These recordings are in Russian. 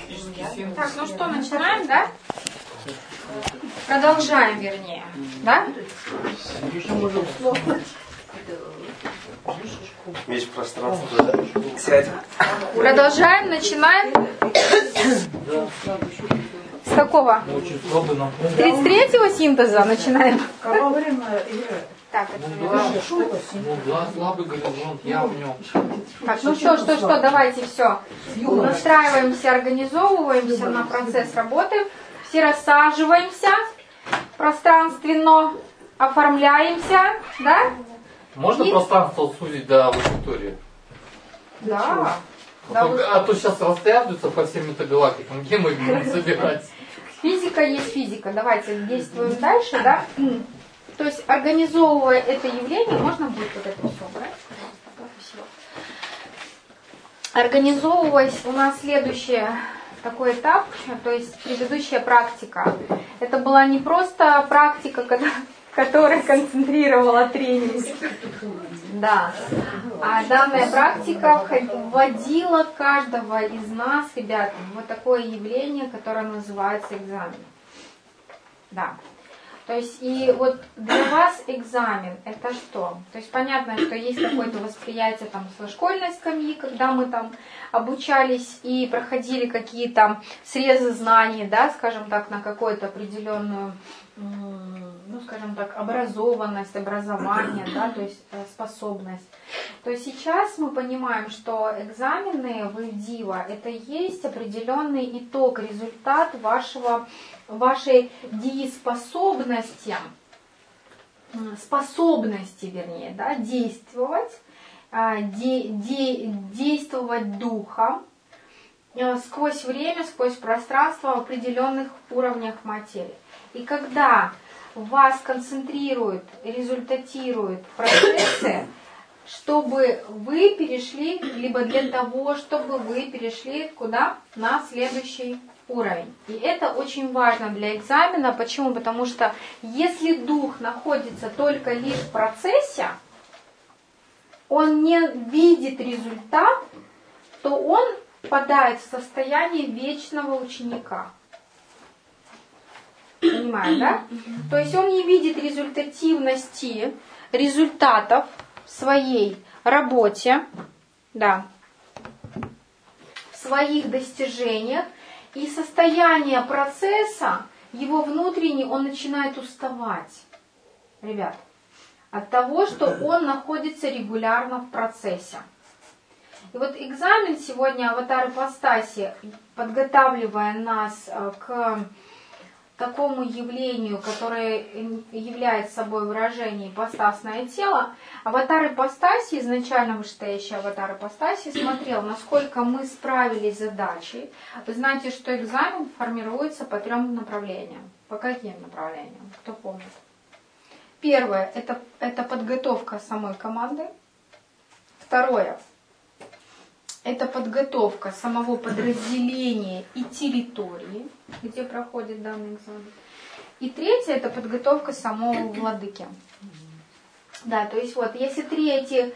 Так, ну что, начинаем, да? Продолжаем, вернее, да? Весь пространство сядь. Продолжаем, начинаем. С какого? 33-го синтеза начинаем. Так, слабый горизонт, я в нем. Так, ну что, давайте все. Настраиваемся, организовываемся на процесс работы. Все рассаживаемся пространственно, оформляемся, да? Можно пространство сузить до аудитории? Да. А то сейчас растрясутся по всем метагалактикам. Где мы будем собирать? Физика есть физика. Давайте действуем дальше, да? То есть, организовывая это явление, можно будет вот это все убрать? Спасибо. Организовываясь, у нас следующий такой этап, то есть предыдущая практика. Это была не просто практика, которая концентрировала тренинг, да, а данная практика вводила каждого из нас, ребята, в вот такое явление, которое называется экзамен. Да. То есть, и вот для вас экзамен это что? То есть понятно, что есть какое-то восприятие там со школьной скамьи, когда мы там обучались и проходили какие-то срезы знаний, да, скажем так, на какую-то определенную, ну, скажем так, образованность, образование, да, то есть способность. То есть сейчас мы понимаем, что экзамены в ИВДИВА это есть определенный итог, результат вашей дееспособности, вернее, да, действовать, действовать духом сквозь время, сквозь пространство в определенных уровнях материи. И когда вас концентрируют, результатируют процессы, чтобы вы перешли, либо для того, чтобы вы перешли куда? На следующий уровень. И это очень важно для экзамена. Почему? Потому что если дух находится только лишь в процессе, он не видит результат, то он впадает в состояние вечного ученика. Понимаете, да? То есть он не видит результативности, результатов в своей работе, да, в своих достижениях, и состояние процесса, его внутренний, он начинает уставать, ребят, от того, что он находится регулярно в процессе. И вот экзамен сегодня, аватар ипостаси, подготавливая нас к такому явлению, которое является собой выражение ипостасное тело, аватар ипостаси, изначально вышестоящий аватар ипостаси, смотрел, насколько мы справились с задачей. Вы знаете, что экзамен формируется по 3 направлениям. По каким направлениям? Кто помнит? Первое – это подготовка самой команды. Второе – это подготовка самого подразделения и территории, где проходит данный экзамен. И третье – это подготовка самого владыки. Да, то есть вот, если эти,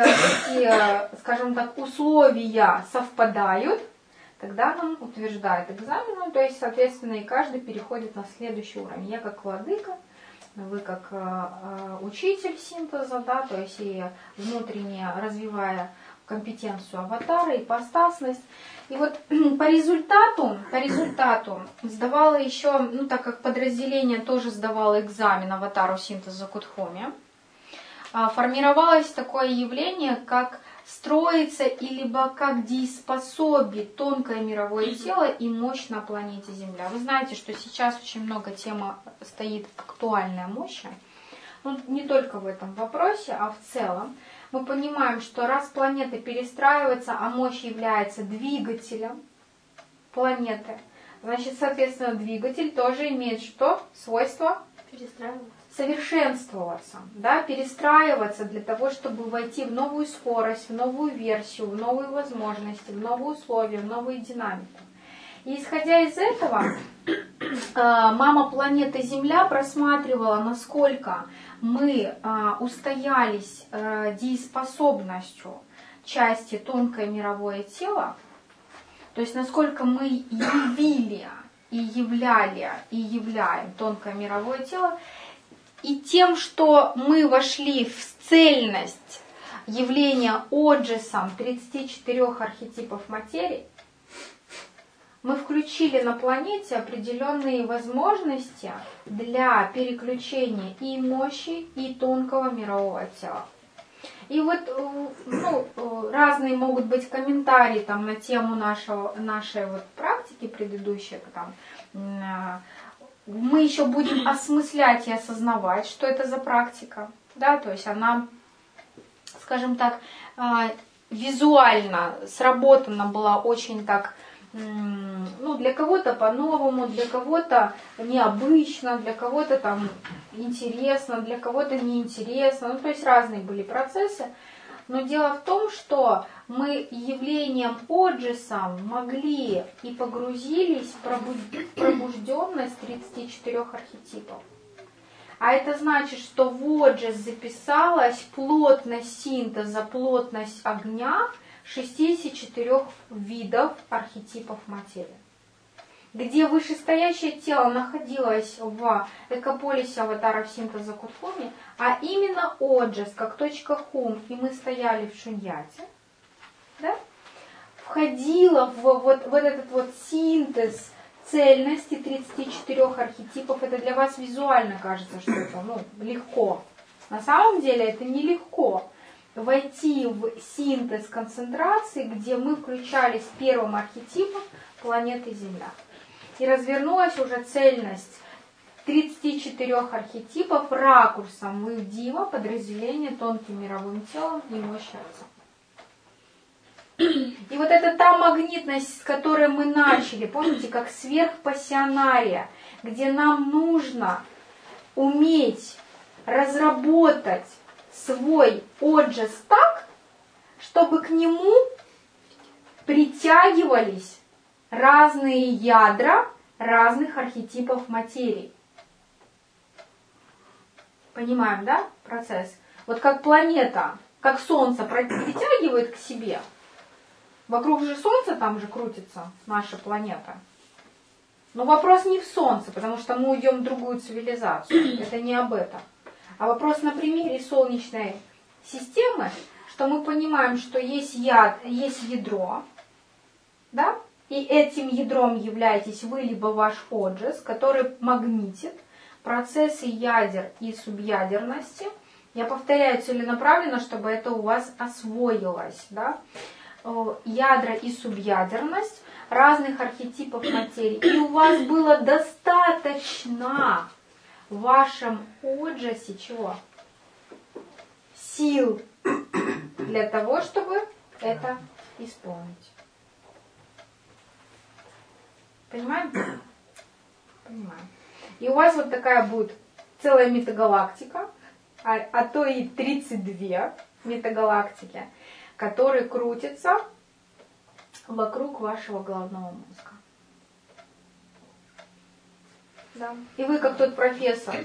скажем так, условия совпадают, тогда нам утверждают экзамен, то есть, соответственно, и каждый переходит на следующий уровень. Я как владыка, вы как учитель синтеза, да, то есть и внутренне развивая компетенцию аватара, ипостасность. И вот по результату сдавала еще, ну так как подразделение тоже сдавало экзамен аватару синтеза Кудхоми, формировалось такое явление, как строится и либо как дееспособит тонкое мировое тело и мощь на планете Земля. Вы знаете, что сейчас очень много тема стоит актуальная мощь. Ну, не только в этом вопросе, а в целом. Мы понимаем, что раз планета перестраивается, а мощь является двигателем планеты, значит, соответственно, двигатель тоже имеет что? Свойство? Перестраиваться. Совершенствоваться, да, перестраиваться для того, чтобы войти в новую скорость, в новую версию, в новые возможности, в новые условия, в новую динамику. И исходя из этого, мама планета Земля просматривала, насколько мы устоялись дееспособностью части тонкое мировое тело, То есть насколько мы явили и являли и являем тонкое мировое тело, и тем, что мы вошли в цельность явления оджесом 34 архетипов материи, мы включили на планете определенные возможности для переключения и мощи, и тонкого мирового тела. И вот разные могут быть комментарии там, на тему нашей вот практики предыдущей. Там, мы еще будем осмыслять и осознавать, что это за практика. Да? То есть она, скажем так, визуально сработана была очень так, для кого-то по-новому, для кого-то необычно, для кого-то там интересно, для кого-то неинтересно. То есть разные были процессы. Но дело в том, что мы явлением оджесом могли и погрузились в пробужденность 34 архетипов. А это значит, что в оджес записалась плотность синтеза, плотность огня 64 видов архетипов материи. Где вышестоящее тело находилось в экополисе аватаров синтеза Кутхуми, а именно оджес, как точка хум, и мы стояли в шуньяте, да, входило в этот вот синтез цельности 34 архетипов. Это для вас визуально кажется, что это легко. На самом деле это нелегко. Войти в синтез концентрации, где мы включались первым архетипом планеты Земля. И развернулась уже цельность 34 архетипов ракурсом Вивдива, подразделение тонким мировым телом и мощью Отца. И вот это та магнитность, с которой мы начали, помните, как сверхпассионария, где нам нужно уметь разработать свой оджес так, чтобы к нему притягивались разные ядра разных архетипов материи. Понимаем, да, процесс? Вот как планета, как Солнце притягивает к себе, вокруг же Солнца там же крутится наша планета. Но вопрос не в Солнце, потому что мы уйдем в другую цивилизацию. Это не об этом. А вопрос на примере Солнечной системы, что мы понимаем, что есть ядро, да? И этим ядром являетесь вы, либо ваш оджес, который магнитит процессы ядер и субъядерности. Я повторяю целенаправленно, чтобы это у вас освоилось. Да? Ядра и субъядерность разных архетипов материи. И у вас было достаточно в вашем оджесе чего? Сил для того, чтобы это исполнить. Понимаем? Понимаем. И у вас вот такая будет целая метагалактика, а то и 32 метагалактики, которые крутятся вокруг вашего головного мозга. Да. И вы как тот профессор,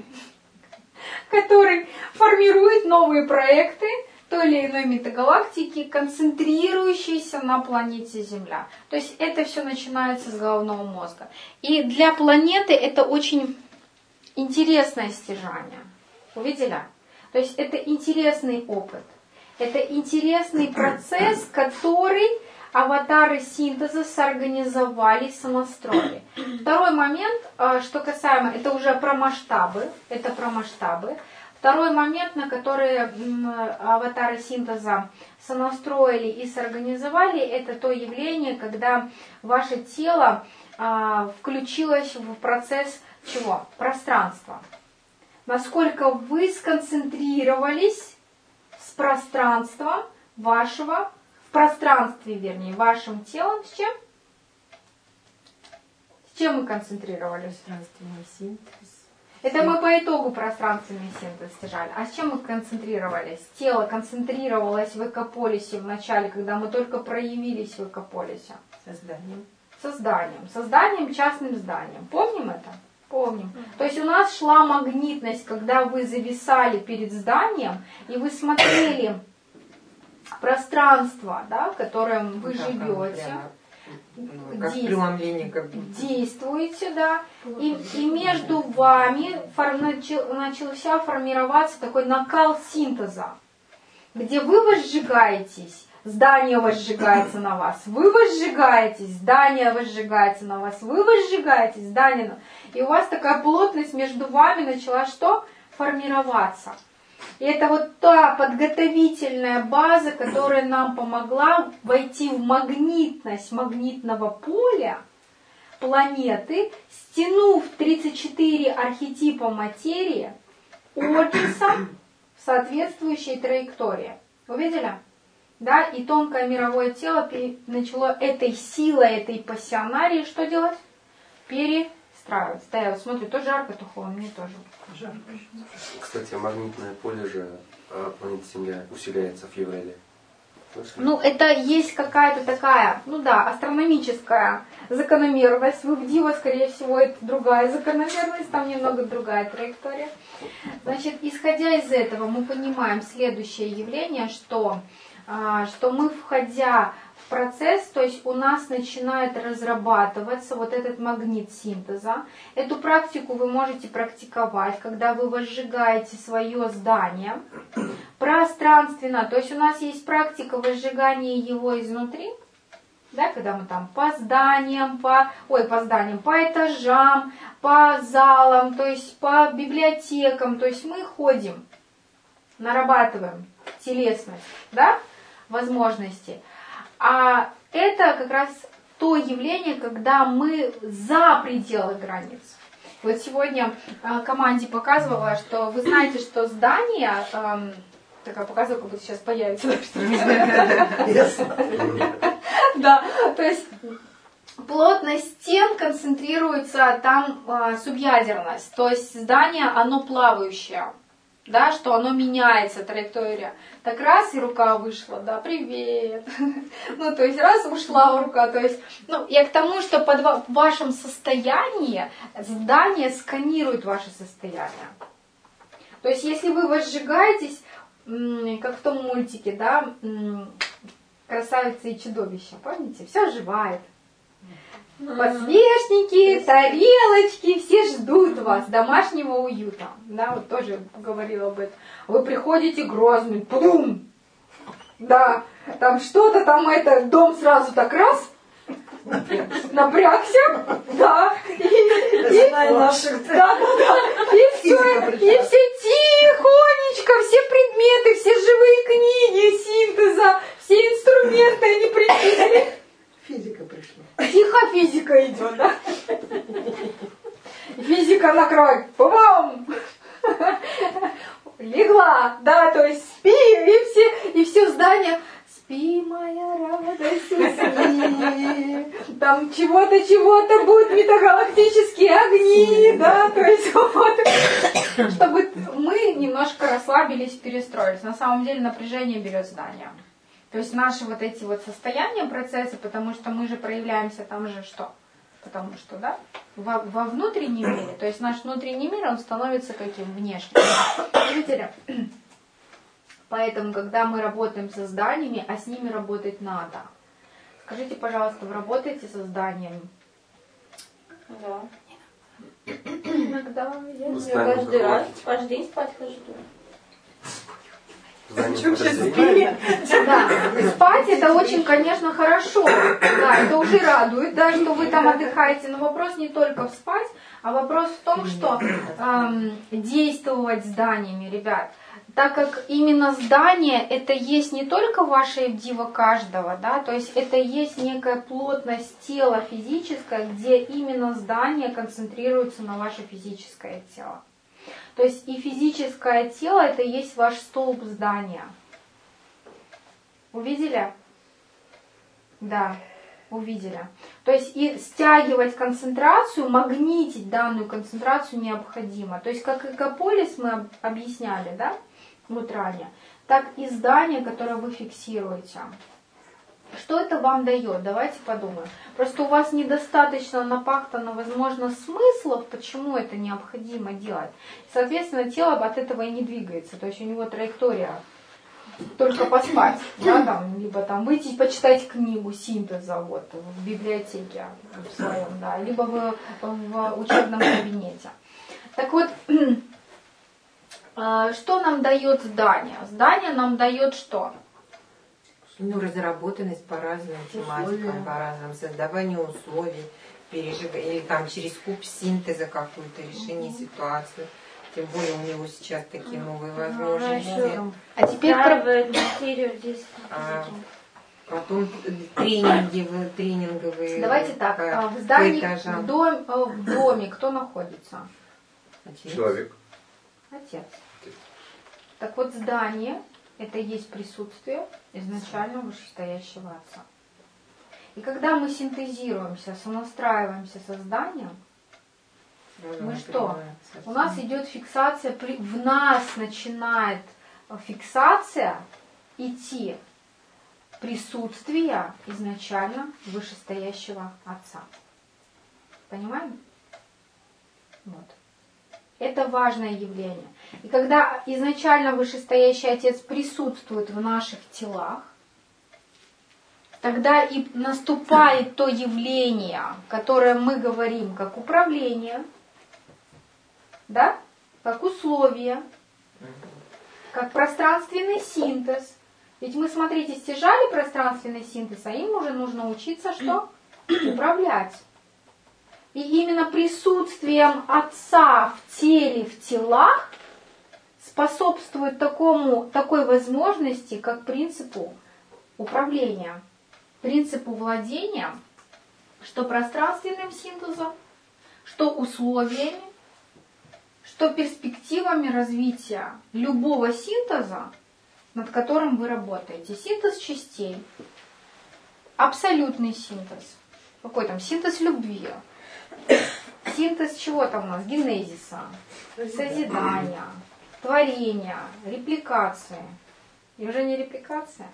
который формирует новые проекты той или иной метагалактики, концентрирующиеся на планете Земля. То есть это все начинается с головного мозга. И для планеты это очень интересное стяжание. Увидели? То есть это интересный опыт. Это интересный процесс, который аватары синтеза соорганизовали, сонастроили. Второй момент, что касаемо, это уже про масштабы. Это про масштабы. Второй момент, на который аватары синтеза сонастроили и соорганизовали, это то явление, когда ваше тело включилось в процесс чего? Пространства. Насколько вы сконцентрировались с пространством вашего, в пространстве, вернее, вашим телом с чем? С чем мы концентрировались? Пространственный синтез. Это мы по итогу пространственный синтез стяжали. А с чем мы концентрировались? Тело концентрировалось в экополисе в начале, когда мы только проявились в экополисе. Созданием, частным зданием. Помним это? Помним. То есть у нас шла магнитность, когда вы зависали перед зданием, и вы смотрели пространство, да, в котором вы живете. Как преломление, как будто. действуете, да, и между вами начался формироваться такой накал синтеза, где вы возжигаетесь, здание возжигается на вас, вы возжигаетесь, здание возжигается на вас, вы возжигаетесь, здание, и у вас такая плотность между вами начала что? Формироваться. И это вот та подготовительная база, которая нам помогла войти в магнитность магнитного поля планеты, стянув 34 архетипа материи Орденсом в соответствующей траектории. Вы видели? Да? И тонкое мировое тело начало этой силой, этой пассионарии что делать? Перестраиваться. Да, я вот смотрю, то жарко, то холодно, мне тоже. Жарко. Кстати, магнитное поле же планеты Земля усиляется в феврале. Ну, это есть какая-то такая, ну да, астрономическая закономерность. В Дива, скорее всего, это другая закономерность, там немного другая траектория. Значит, исходя из этого, мы понимаем следующее явление, что мы, входя в процесс, то есть у нас начинает разрабатываться вот этот магнит синтеза. Эту практику вы можете практиковать, когда вы возжигаете свое здание пространственно. То есть у нас есть практика возжигания его изнутри, да, когда мы там по зданиям, по этажам, по залам, то есть по библиотекам, то есть мы ходим, нарабатываем телесность, да, возможности. А это как раз то явление, когда мы за пределы границ. Вот сегодня команде показывала, что вы знаете, что здание, такая показывала, как будто сейчас появится. Да, то есть плотность стен концентрируется там субъядерность, то есть здание, оно плавающее. Да, что оно меняется, траектория. Так раз, и рука вышла, да, привет. Ну, то есть раз ушла рука, то есть, ну, я к тому, что под вашем состоянии здание сканирует ваше состояние. То есть, если вы возжигаетесь, как в том мультике, да, «Красавица и чудовище», помните? Все оживает. Подсвечники, тарелочки, все ждут вас, домашнего уюта. Да, вот тоже говорила об этом. Вы приходите грозный, пум! Да, там что-то там, дом сразу так раз, напрягся, да, и все тихонечко, все предметы, все живые книги синтеза, все инструменты, они пришли. Физика пришла. Тихо физика идет, да? Физика накроет. Бум! Легла, да, то есть спи, и все здание. Спи, моя радость, усни. Там чего-то будут метагалактические огни, да, то есть вот. Чтобы мы немножко расслабились, перестроились. На самом деле напряжение берет здание. То есть наши вот эти вот состояния, процессы, потому что мы же проявляемся там же что? Потому что, да, во внутреннем мире, то есть наш внутренний мир, он становится каким? Внешним. Видите ли? Поэтому, когда мы работаем со зданиями, а с ними работать надо. Скажите, пожалуйста, вы работаете со зданиями? Да. Иногда я каждый день спать хожу. Да, спать это очень, конечно, хорошо. Да, это уже радует, да, что вы там отдыхаете. Но вопрос не только в спать, а вопрос в том, что действовать зданиями, ребят. Так как именно здание это есть не только ваше эвдива каждого, да, то есть это есть некая плотность тела физическая, где именно здание концентрируется на ваше физическое тело. То есть и физическое тело это и есть ваш столб здания. Увидели? Да, увидели. То есть и стягивать концентрацию, магнитить данную концентрацию необходимо. То есть как экополис мы объясняли, да, вот ранее, так и здание, которое вы фиксируете. Что это вам дает? Давайте подумаем. Просто у вас недостаточно напахтано, возможно, смыслов, почему это необходимо делать. Соответственно, тело от этого и не двигается. То есть у него траектория только поспать, да, там, либо там выйти и почитать книгу синтеза вот, в библиотеке в своем, да, либо в учебном кабинете. Так вот, что нам дает здание? Здание нам дает что? Ну, разработанность по разным тематикам, по разным создаванию условий, или там через куб синтеза какое-то решение ситуации. Тем более у него сейчас такие новые возможности. А теперь материю здесь. Потом тренинговые. Давайте так, в по здании, этажам. в доме кто находится? Отец. Человек. Отец. Так вот, здание – это и есть присутствие изначально вышестоящего Отца. И когда мы синтезируемся, сонастраиваемся со зданием, мы что? У нас идет фиксация, в нас начинает фиксация идти присутствия изначально вышестоящего Отца. Понимаем? Вот. Это важное явление. И когда изначально вышестоящий Отец присутствует в наших телах, тогда и наступает то явление, которое мы говорим как управление, да? Как условие, как пространственный синтез. Ведь мы, смотрите, стяжали пространственный синтез, а им уже нужно учиться что? Управлять. И именно присутствием Отца в теле, в телах способствует такой возможности, как принципу управления, принципу владения, что пространственным синтезом, что условиями, что перспективами развития любого синтеза, над которым вы работаете. Синтез частей, абсолютный синтез. Какой там? Синтез любви. Синтез чего там у нас? Генезиса, созидания, творения, репликации. И уже не репликация?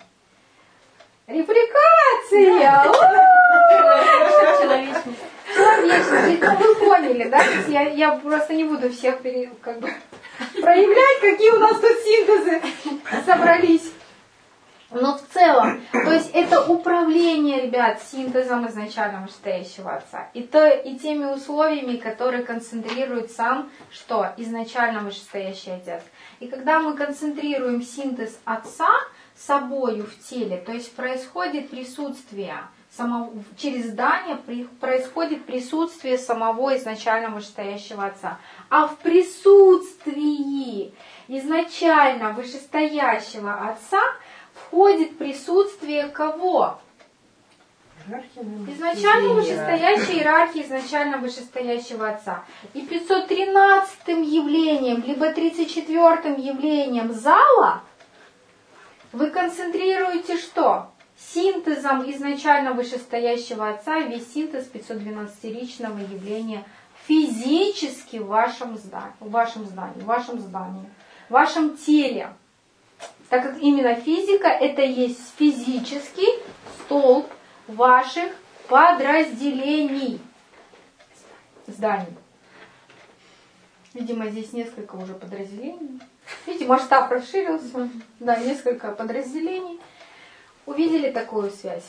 Репликация! Человечность. Человечность. Ну, вы поняли, да? Я просто не буду всех проявлять, какие у нас тут синтезы собрались. Но в целом, то есть это управление, ребят, синтезом изначально вышестоящего Отца. И теми условиями, которые концентрирует сам, что изначально вышестоящий Отец. И когда мы концентрируем синтез Отца собою в теле, то есть происходит присутствие через здание происходит присутствие самого изначально вышестоящего Отца. А в присутствии изначально вышестоящего Отца входит присутствие кого? Изначально вышестоящей иерархии изначально вышестоящего Отца. И 513-м явлением, либо 34-м явлением зала вы концентрируете что? Синтезом изначально вышестоящего Отца весь синтез 512-ричного явления физически в вашем здании, в вашем теле. Так как именно физика это есть физический столб ваших подразделений зданий. Видимо, здесь несколько уже подразделений. Видите, масштаб расширился. Да, несколько подразделений. Увидели такую связь?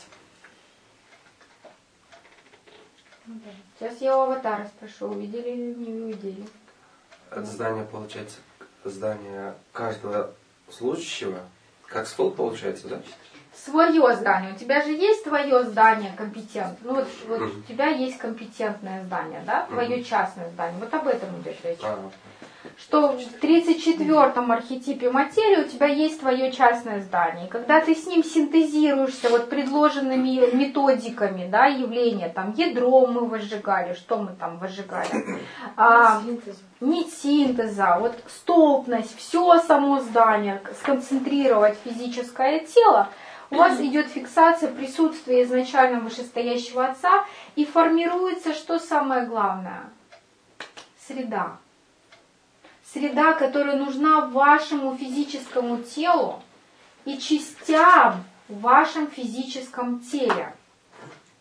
Сейчас я у аватара спрошу, увидели или не увидели. Это здание, получается, здание каждого служащего, как стол получается, да? Свое здание. У тебя же есть твое здание компетентное. Ну вот у тебя есть компетентное здание, да? Твое частное здание. Вот об этом идет речь. Что в 34-м архетипе материи у тебя есть твое частное здание. И когда ты с ним синтезируешься вот предложенными методиками, да, явления, там ядро мы возжигали, что мы там возжигали? Нить синтеза, вот столпность, все само здание, сконцентрировать физическое тело, у вас идет фиксация присутствия изначально вышестоящего Отца и формируется, что самое главное? Среда. Среда, которая нужна вашему физическому телу и частям в вашем физическом теле.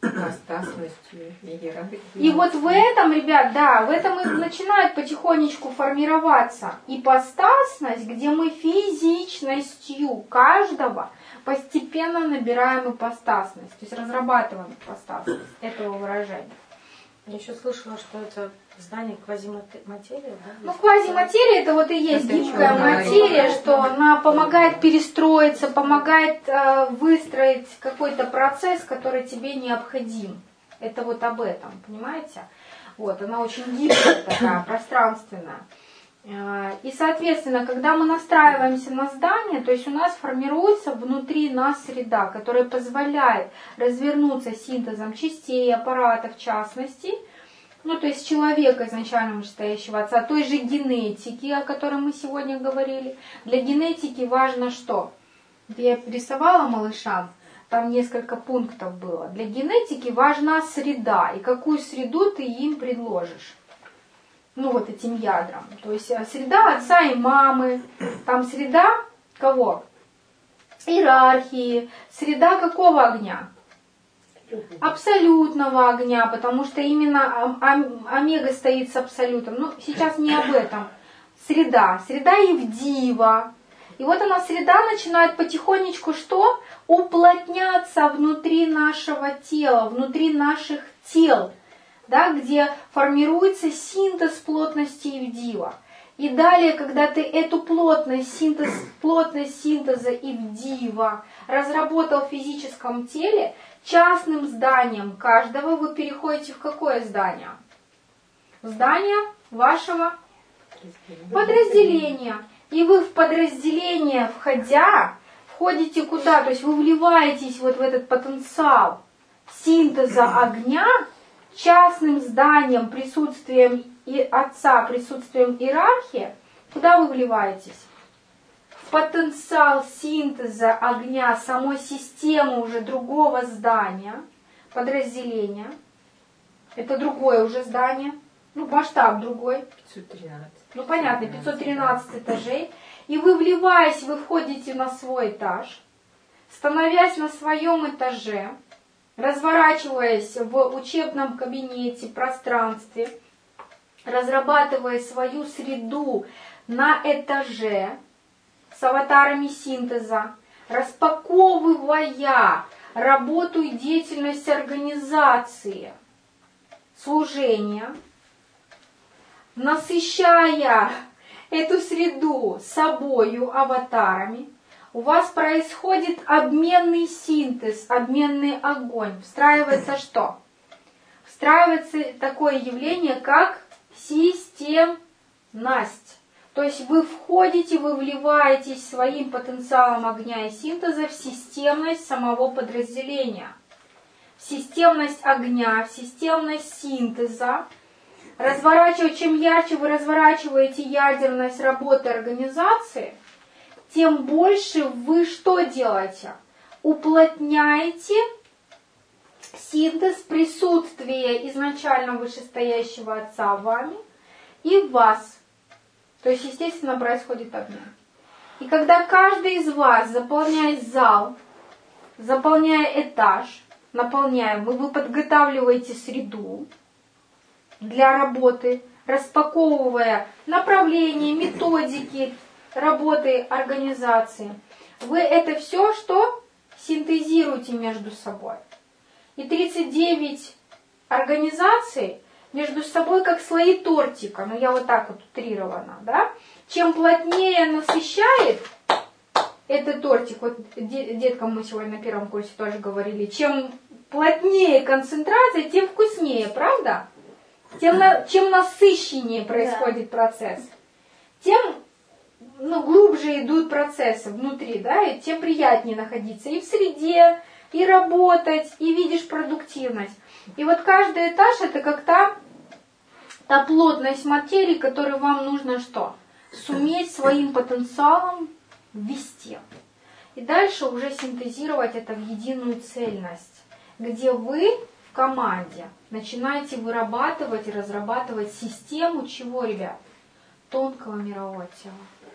ипостасностью, И вот в этом, ребят, да, в этом и начинает потихонечку формироваться ипостасность, где мы физичностью каждого постепенно набираем ипостасность, то есть разрабатываем ипостасность этого выражения. Я еще слышала, что это здание квазиматерии, да? Ну, квазиматерия это вот и есть Это гибкая чёрная материя, материя. что она помогает перестроиться, помогает выстроить какой-то процесс, который тебе необходим. Это вот об этом, понимаете? Вот, она очень гибкая такая, пространственная. И, соответственно, когда мы настраиваемся на здание, то есть у нас формируется внутри нас среда, которая позволяет развернуться синтезом частей, аппарата в частности, ну, то есть человека изначально вышестоящего отца, той же генетики, о которой мы сегодня говорили. Для генетики важно что? Я рисовала малышам, там несколько пунктов было. Для генетики важна среда, и какую среду ты им предложишь. Ну, вот этим ядрам. То есть среда отца и мамы, там среда кого? Иерархии, среда какого огня? Абсолютного огня, потому что именно омега стоит с абсолютом. Ну, сейчас не об этом. Среда Евдива. И вот она, среда, начинает потихонечку что? Уплотняться внутри нашего тела, внутри наших тел, да, где формируется синтез плотности Евдива. И далее, когда ты эту плотность синтеза Евдива разработал в физическом теле, частным зданием каждого вы переходите в какое здание? В здание вашего подразделения. И вы в подразделение входите куда? То есть вы вливаетесь вот в этот потенциал синтеза огня, частным зданием, присутствием и отца, присутствием иерархии. Куда вы вливаетесь? В потенциал синтеза огня самой системы уже другого здания, подразделения. Это другое уже здание. Ну, масштаб другой. 513. Ну, понятно, 513 этажей. И вы, вливаясь, вы входите на свой этаж, становясь на своем этаже, разворачиваясь в учебном кабинете, пространстве, разрабатывая свою среду на этаже с аватарами синтеза, распаковывая работу и деятельность организации, служения, насыщая эту среду собою, аватарами, у вас происходит обменный синтез, обменный огонь. Встраивается что? Встраивается такое явление, как системность. То есть вы входите, вы вливаетесь своим потенциалом огня и синтеза в системность самого подразделения. В системность огня, в системность синтеза. Чем ярче вы разворачиваете ядерность работы организации, тем больше вы что делаете? Уплотняете синтез присутствия изначально вышестоящего отца в вами и в вас. То есть, естественно, происходит обмен. И когда каждый из вас, заполняя зал, заполняя этаж, вы подготавливаете среду для работы, распаковывая направления, методики работы организации, вы это все что? Синтезируете между собой. И 39 организаций между собой как слои тортика, ну я вот так вот утрирована, да? Чем плотнее насыщает этот тортик, вот деткам мы сегодня на первом курсе тоже говорили, чем плотнее концентрация, тем вкуснее, правда? Чем насыщеннее происходит процесс, тем глубже идут процессы внутри, да, и тем приятнее находиться и в среде, и работать, и видишь продуктивность. И вот каждый этаж это как та плотность материи, которую вам нужно что? Суметь своим потенциалом ввести. И дальше уже синтезировать это в единую цельность, где вы в команде начинаете вырабатывать и разрабатывать систему чего, ребят? Тонкого мирового тела.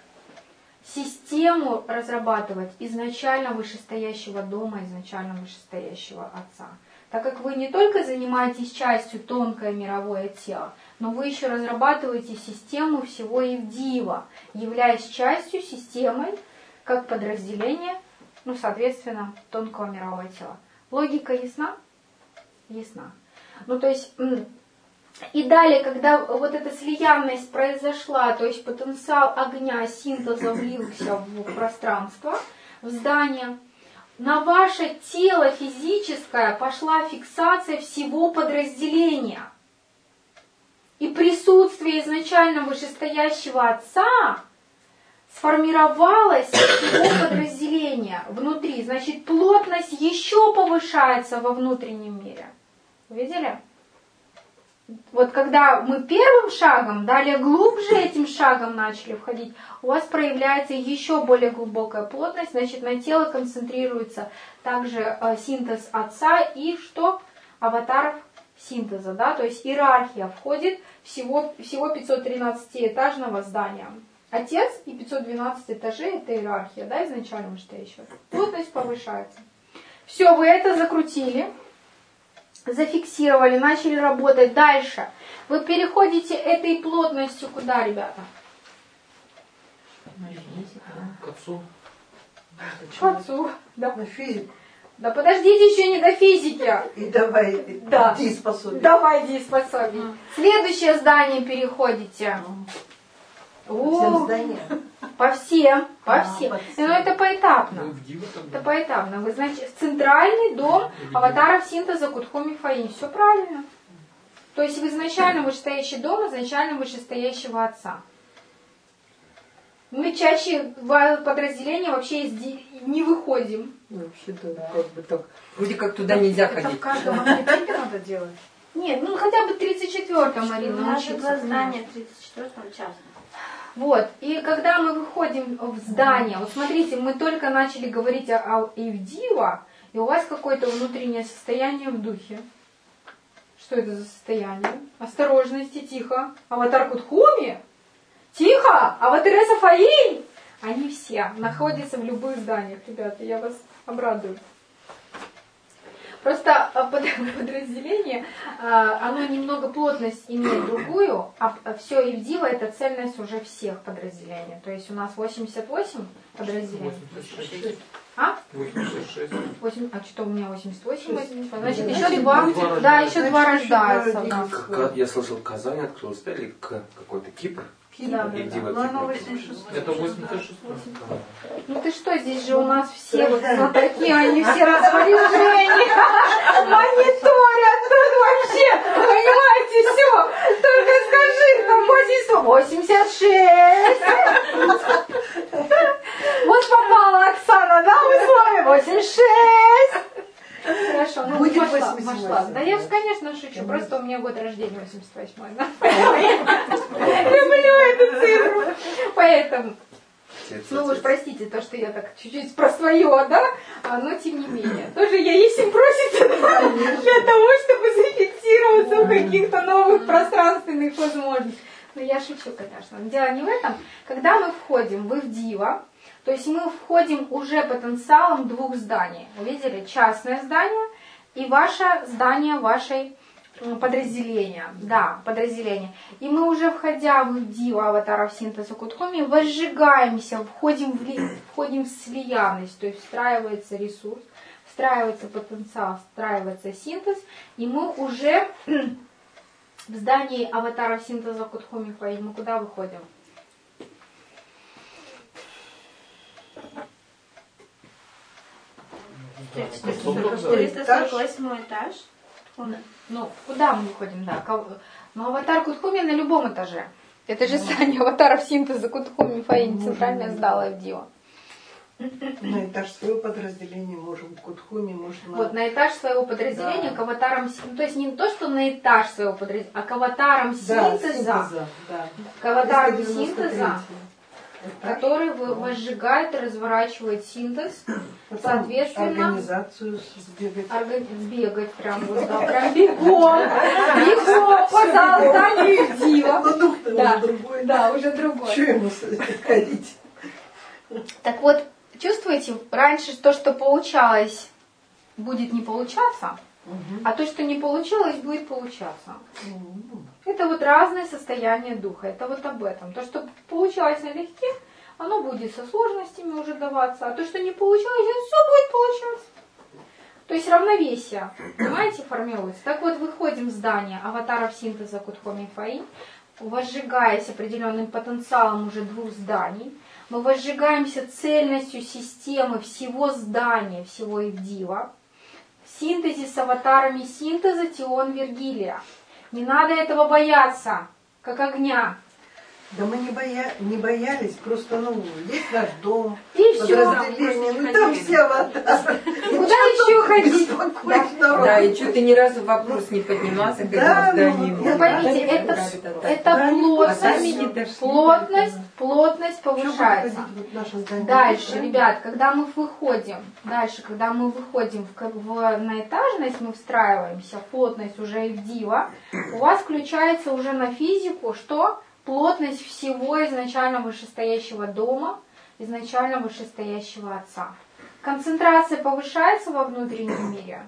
Систему разрабатывать изначально вышестоящего дома, изначально вышестоящего отца. Так как вы не только занимаетесь частью тонкое мировое тело, но вы еще разрабатываете систему всего Ивдива, являясь частью системы, как подразделение, ну, соответственно, тонкого мирового тела. Логика ясна? Ясна. Ну, то есть, и далее, когда вот эта слиянность произошла, то есть потенциал огня, синтеза влился в пространство, в здание, на ваше тело физическое пошла фиксация всего подразделения. И присутствие изначально вышестоящего Отца сформировалось всего подразделения внутри. Значит, плотность еще повышается во внутреннем мире. Видели? Вот когда мы первым шагом, далее глубже этим шагом начали входить, у вас проявляется еще более глубокая плотность, значит, на тело концентрируется также синтез Отца и что? Аватаров синтеза, да, то есть иерархия входит всего 513-этажного здания. Отец и 512 этажей — это иерархия, да, изначально что еще. Плотность повышается. Все, вы это закрутили, зафиксировали, начали работать дальше. Вы переходите этой плотностью куда, ребята? К отцу. К Отцу. Да. На физику. Да подождите, еще не до физики. И давай Да. дееспособие. Давай дееспособие. Следующее здание переходите. Все здания. По всем. по Но всем. это поэтапно. Ну, в Дива Это тогда. поэтапно. Вы, значит, в центральный дом аватаров синтеза Кудхуми Фаин. Все правильно. То есть в изначально вышестоящий дом, изначально вышестоящего Отца. Мы чаще в подразделение вообще не выходим. Ну, вообще-то, как бы так. Вроде как туда нельзя Это в ходить. каждом архетипе надо делать. Нет, ну хотя бы 34-м, У Марина, нас же научиться. два здания в 34-м частном. Вот, и когда мы выходим в здание, вот смотрите, мы только начали говорить о Ивдива, и у вас какое-то внутреннее состояние в духе. Что это за состояние? Осторожности, тихо. Аватар Кудхуми? Тихо! Аватареса Фаинь! Они все находятся в любых зданиях, ребята, я вас обрадую. Просто подразделение, оно немного плотность имеет другую, а все Ивдива — это цельность уже всех подразделений. То есть у нас 88 подразделений. 86. А? 86. 8, а что у меня 88? Ну, Значит, да. еще два, Два да, рождаются. еще два Значит, рождаются. еще Да. два Я слышал, Казань открылась, да, или какой-то Кипр? Да, да, И да. Дива Но оно Кипр. 86. Это 86. Ну ты что, здесь же у нас все вот знатоки, они все распоряжения мониторят тут вообще, понимаете, все. Только скажи, там 86. Вот попала Оксана, да, в условия 86. Хорошо, ну Будет пошла, 88. пошла. Да я же, конечно, шучу, просто у меня год рождения 88, да. Люблю эту цифру. Поэтому, ну уж простите, то, что я так чуть-чуть про свое, да, но тем не менее. Тоже я Есим просите, да, для того, чтобы зафиксироваться в каких-то новых пространственных возможностях. Но я шучу, конечно. Дело не в этом. Когда мы входим в Ивдива, то есть мы входим уже потенциалом двух зданий. Увидели? Частное здание и ваше здание вашей подразделения. Да, подразделение. И мы уже, входя в Ивдива, аватаров синтеза Кудхуми, возжигаемся, входим в слиянность, то есть встраивается ресурс, встраивается потенциал, встраивается синтез, и мы уже в здании аватаров синтеза Кудхуми Фаин. Мы куда выходим? Этаж. 448 этаж. Ну, куда мы выходим, да? Ну, аватар Кудхуми на любом этаже. Это же здание аватаров синтеза Кудхуми Фаин, центральное здало Ивдива. На этаж своего подразделения можем в Кудхуме, может на... Вот на этаж своего подразделения Да. к аватарам, то есть не то, что на этаж своего подразделения, а к аватарам Да, синтеза, да. к аватарам 393. синтеза, Этаж. который возжигает и разворачивает синтез, Потом соответственно, организацию сбегать. бегать прям вот, да, прям бегом по зданию Ивдива. Ну, дух-то Да, уже другой. да, уже другой. Чего ему ходить? Так вот, чувствуете, раньше то, что получалось, будет не получаться, А то, что не получилось, будет получаться. Это вот разные состояния духа. Это вот об этом. То, что получалось налегке, оно будет со сложностями уже даваться. А то, что не получалось, все будет получаться. То есть равновесие, понимаете, формируется. Так вот, выходим в здание аватаров синтеза Кутхоми Фаи, возжигаясь определенным потенциалом уже двух зданий. Мы возжигаемся цельностью системы всего здания, всего Ивдива. В синтезе с аватарами синтеза Тион Вергилия. Не надо этого бояться, как огня. Да мы не боялись, просто, есть наш дом, И все. подразделение, там все вода. Куда еще ходить? Да, и что ты ни разу вопрос не поднимался, когда в здании Ну, поймите, это плотность повышается. Дальше, ребят, когда мы выходим на этажность, мы встраиваемся, в плотность уже Ивдива, у вас включается уже на физику, что? Плотность всего изначально вышестоящего дома, изначально вышестоящего отца. Концентрация повышается во внутреннем мире.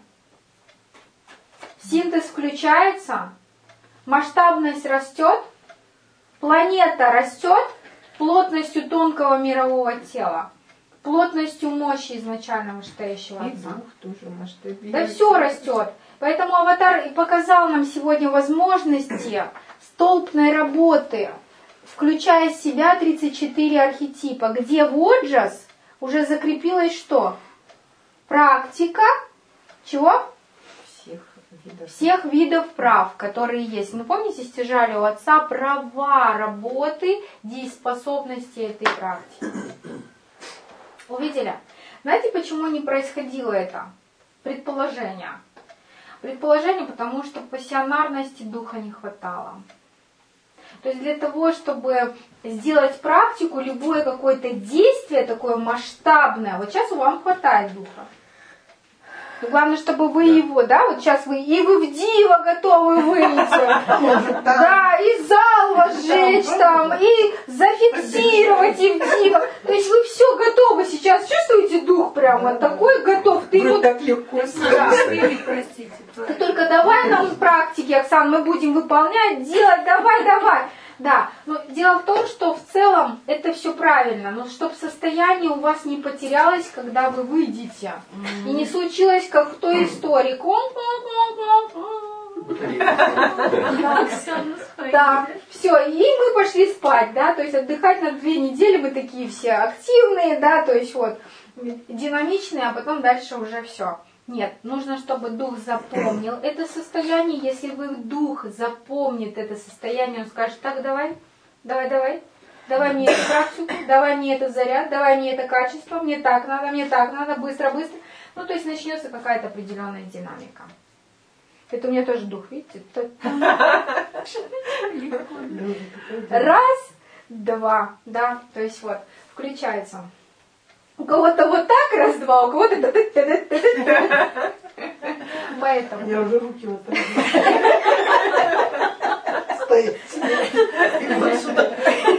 Синтез включается, масштабность растет, планета растет плотностью тонкого мирового тела, плотностью мощи изначально вышестоящего отца. И дух тоже масштабируется. Да все растет. Поэтому аватар и показал нам сегодня возможности столпной работы, включая в себя 34 архетипа, где в Оджас уже закрепилась что? Практика чего? Всех видов прав, которые есть. Ну, помните, стяжали у отца права работы, дееспособности этой практики. Увидели? Знаете, почему не происходило это? Предположение. Предположение, потому что пассионарности духа не хватало. То есть для того, чтобы сделать практику, любое какое-то действие такое масштабное, вот сейчас вам хватает духа. Но главное, чтобы вы его, да, вот сейчас вы и вы в диво готовы выйти. Да, и зал вас сжечь там, и зафиксировать и в диво. То есть вы все готовы сейчас, чувствуете дух прямо такой готов. Ты вот так легко. Простите. Ты только давай нам практики, Оксан, мы будем выполнять, делать, давай. Да, но дело в том, что в целом это все правильно, но чтобы состояние у вас не потерялось, когда вы выйдете. И не случилось, как в той истории. Да, все, и мы пошли спать, да, то есть отдыхать на 2 недели, мы такие все активные, да, то есть вот динамичные, а потом дальше уже все. Нет, нужно, чтобы дух запомнил это состояние. Если вы дух запомнит это состояние, он скажет: так, давай мне эту практику, давай мне этот заряд, давай мне это качество, мне так надо, быстро. Ну, то есть начнется какая-то определенная динамика. Это у меня тоже дух, видите? Раз, два, да, то есть вот, включается. У кого-то вот так, раз, два, у кого-то... Поэтому... Я уже руки вот так. Стоит. Или вот сюда.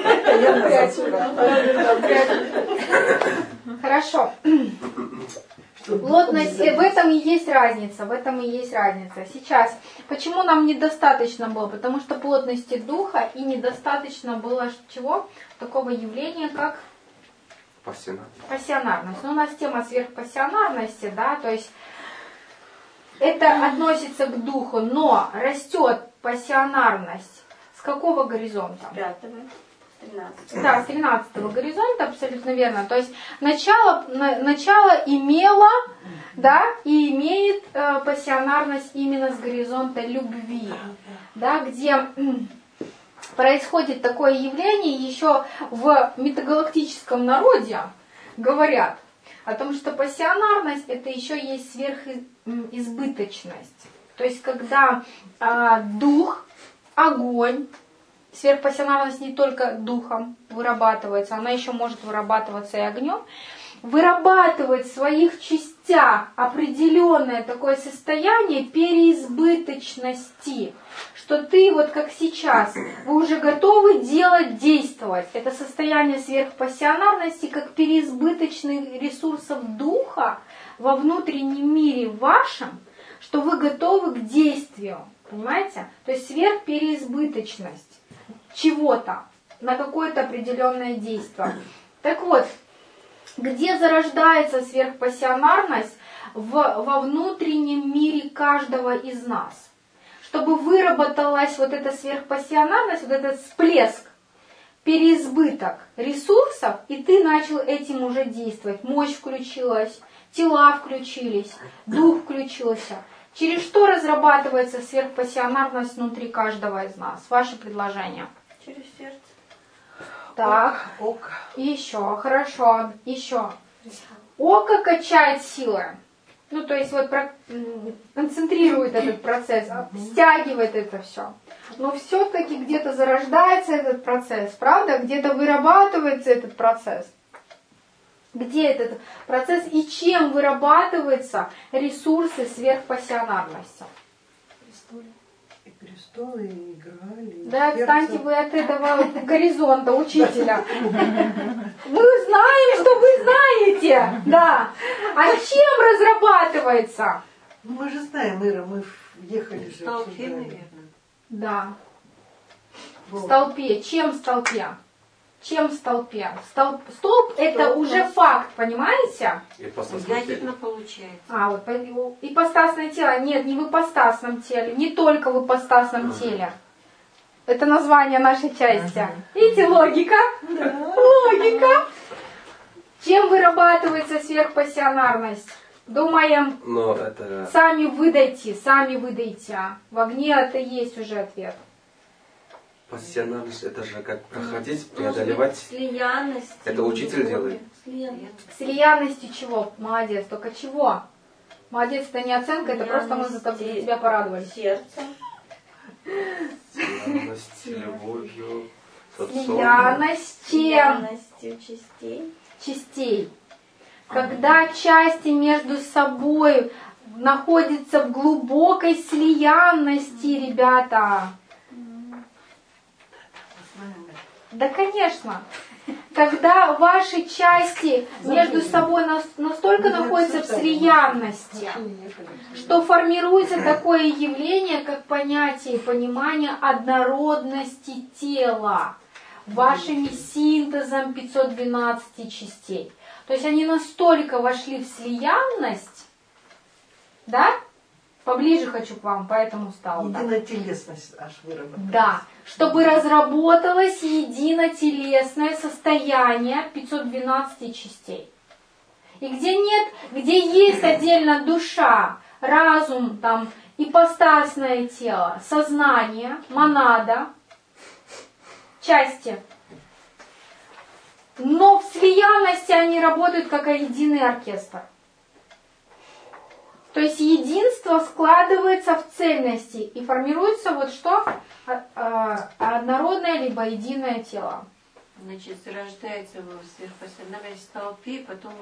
Хорошо. Плотность, в этом и есть разница, Сейчас, почему нам недостаточно было? Потому что плотности духа и недостаточно было чего? Такого явления, как пассионарность. Ну, у нас тема сверхпассионарности, да, то есть это относится к духу, но растет пассионарность с какого горизонта? 5-го. 13. Да, с 13-го горизонта, абсолютно верно. То есть начало имело, да, и имеет пассионарность именно с горизонта любви, да, где происходит такое явление, еще в метагалактическом народе говорят о том, что пассионарность это еще есть сверхизбыточность. То есть когда дух, огонь, сверхпассионарность не только духом вырабатывается, она еще может вырабатываться и огнем, вырабатывает в своих частях определенное такое состояние переизбыточности, что ты вот как сейчас, вы уже готовы делать, действовать. Это состояние сверхпассионарности как переизбыточных ресурсов духа во внутреннем мире вашем, что вы готовы к действию. Понимаете? То есть сверхпереизбыточность чего-то на какое-то определенное действие. Так вот, где зарождается сверхпассионарность? Во внутреннем мире каждого из нас. Чтобы выработалась вот эта сверхпассионарность, вот этот всплеск, переизбыток ресурсов, и ты начал этим уже действовать. Мощь включилась, тела включились, дух включился. Через что разрабатывается сверхпассионарность внутри каждого из нас? Ваше предложение. Через сердце. Так, Око. еще, хорошо, еще. Око качает силы. Ну, то есть вот концентрирует этот процесс, стягивает это все. Но все-таки где-то зарождается этот процесс, правда? Где-то вырабатывается этот процесс. Где этот процесс и чем вырабатываются ресурсы сверхпассионарности? И престолы, и игра, и Да, сердце. отстаньте вы от этого горизонта учителя. Мы знаем, что вы знаете. Да. А чем разрабатывается? Ну, мы же знаем, Ира, мы ехали же. Столпе, обсуждали. наверное. Да. В Вот. столпе. Чем в столпе? Чем в столпе? Столб это уже факт, понимаете? Ядерно получается. А, вот ипостасное тело. Нет, не в ипостасном теле. Не только в ипостасном теле. Это название нашей части. Видите, логика? Логика. Чем вырабатывается сверхпассионарность? Думаем, Но это... сами выдайте. В огне это есть уже ответ. Пассионарность, это же как проходить, преодолевать. Слиянность. Это учитель делает. К слиянности чего? Молодец. Только чего? Молодец, это не оценка, это просто мы за тебя порадовали. Сердцем. Слиянность, любовью, с отцом. Слиянность чем? Слиянностью частей. Частей. Когда части между собой находятся в глубокой слиянности, ребята. Да, конечно. Когда ваши части между собой настолько находятся в слиянности, что формируется такое явление, как понятие и понимание однородности тела вашими синтезом 512 частей. То есть они настолько вошли в слиянность, да? Поближе хочу к вам, поэтому стала. Единотелесность аж выработалась. Да, чтобы разработалось единотелесное состояние 512 частей. И где нет, где есть отдельно душа, разум, там, ипостасное тело, сознание, монада, части. Но в слиянности они работают как единый оркестр. То есть единство складывается в цельности и формируется вот что? Однородное либо единое тело. Значит, зарождается в сверхпассионарность в толпе, потом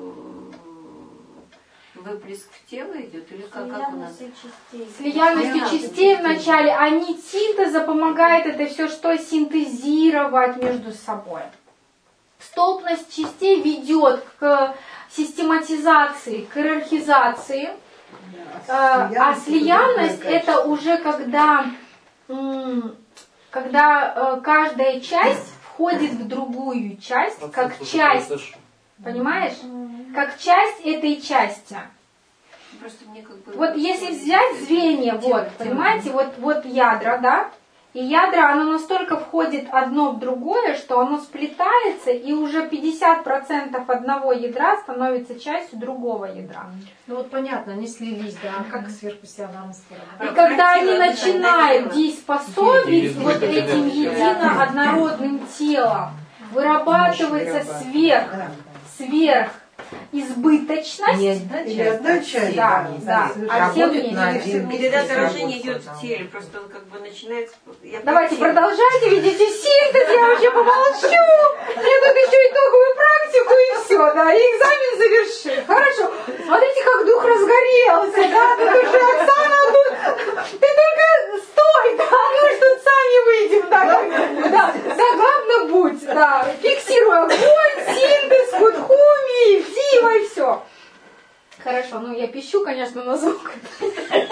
выплеск в тело идет, или как у нас? Слиянностью частей вначале, а нить синтеза помогает это все что синтезировать между собой. Столпность частей ведет к систематизации, к иерархизации, а слиянность это уже когда каждая часть входит в другую часть, как часть, понимаешь? Как часть этой части. Просто мне как бы... Вот если взять звенья, вот, понимаете, вот ядра, да? И ядра, оно настолько входит одно в другое, что оно сплетается, и уже 50% одного ядра становится частью другого ядра. Ну вот понятно, они слились, да, а как сверхпассионарность И когда они начинают дееспособить вот этим едино однородным телом, вырабатывается сверхизбыточность. Или одна часть. Да, да. А всем Работает на вместе. один. Когда заражение идет в теле, просто он как бы начинается... Давайте продолжайте, видите, синтез, я вообще помолчу. Мне тут еще итоговую практику и все, да, и экзамен завершил. Хорошо. Смотрите, как дух разгорелся, да, тут уже Оксана, ты только стой, да, мы ж тут сами выйдем, да, главное будь, да, фиксируй огонь, синтез, кутхуми, дива и все. Хорошо, ну я пищу, конечно, на звук.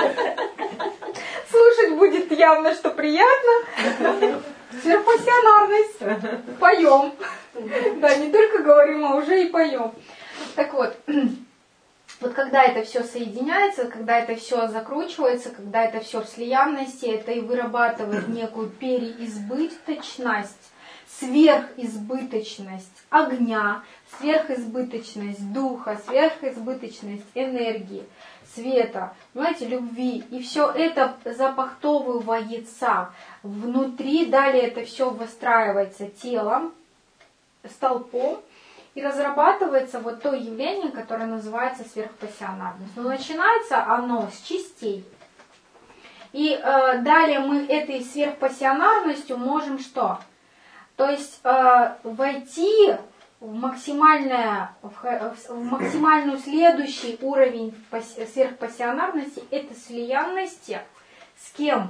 единственное, что приятно, сверхпассионарность. Поем. Да, не только говорим, а уже и поем. Так вот, вот когда это все соединяется, когда это все закручивается, когда это все в слиянности, это и вырабатывает некую переизбыточность, сверхизбыточность огня, сверхизбыточность духа, сверхизбыточность энергии, света, понимаете, любви. И все это запахтовывается внутри, далее это все выстраивается телом, столпом, и разрабатывается вот то явление, которое называется сверхпассионарность. Но начинается оно с частей. И далее мы этой сверхпассионарностью можем что? То есть войти в максимальную следующий уровень сверхпассионарности, это слиянности с кем?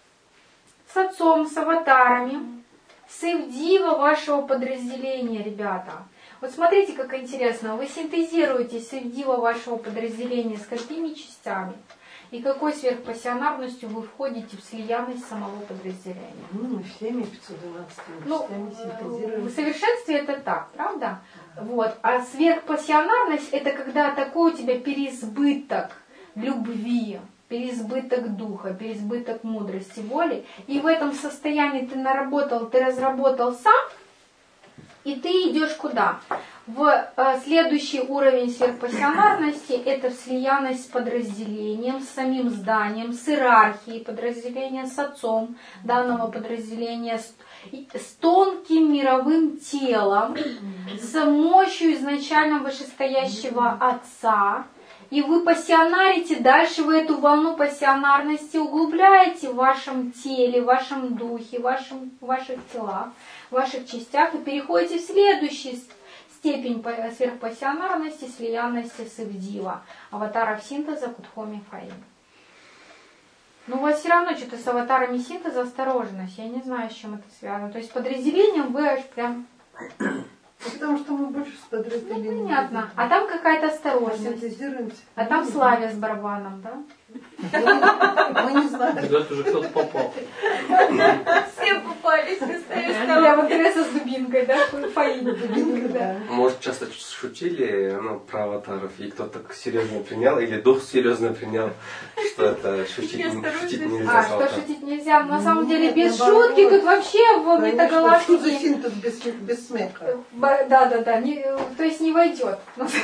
С отцом, с аватарами, с Ивдива вашего подразделения, ребята. Вот смотрите, как интересно, вы синтезируете с Ивдива вашего подразделения с какими частями? И какой сверхпассионарностью вы входите в слиянность самого подразделения? Мы всеми 512 частями синтезируем. В совершенстве это так, правда? Вот. А сверхпассионарность это когда такой у тебя переизбыток любви, переизбыток духа, переизбыток мудрости, воли. И в этом состоянии ты наработал, ты разработал сам, и ты идешь куда? В следующий уровень сверхпассионарности это слиянность с подразделением, с самим зданием, с иерархией подразделения, с отцом данного подразделения, с тонким мировым телом, с мощью изначально вышестоящего отца. И вы пассионарите дальше, вы эту волну пассионарности углубляете в вашем теле, в вашем духе, в ваших телах, в ваших частях и переходите в следующий степень сверхпассионарности, слиянности с Ивдива, аватаров синтеза, Кудхоми, Фаим. Но у вас все равно что-то с аватарами синтеза осторожность. Я не знаю, с чем это связано. То есть подразделением вы аж прям... Потому что мы больше с подразделением. Ну, понятно. А там какая-то осторожность. А там Славя с барабаном, да? Мы не знаем. Это уже кто-то попал. Все попались, представляешь? Я вот Тереса с дубинкой, да? Фаина дубинкой, да. Может, часто шутили про аватаров, и кто-то серьезно принял, или дух серьезно принял, что это шутить нельзя. А, что шутить нельзя. Но на самом деле без шутки тут вообще в Что за метагалактике... синтез без смеха? Да, то есть не войдет.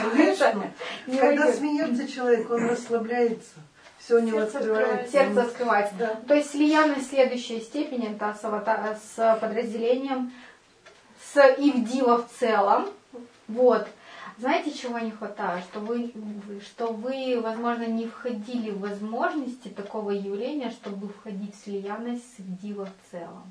Когда смеется человек, он расслабляется. Все у него открывается. Сердце открывается. Да. То есть слиянность следующей степени это с подразделением, с Ивдива в целом. Вот. Знаете, чего не хватает? Что вы, возможно, не входили в возможности такого явления, чтобы входить в слиянность с Ивдива в целом.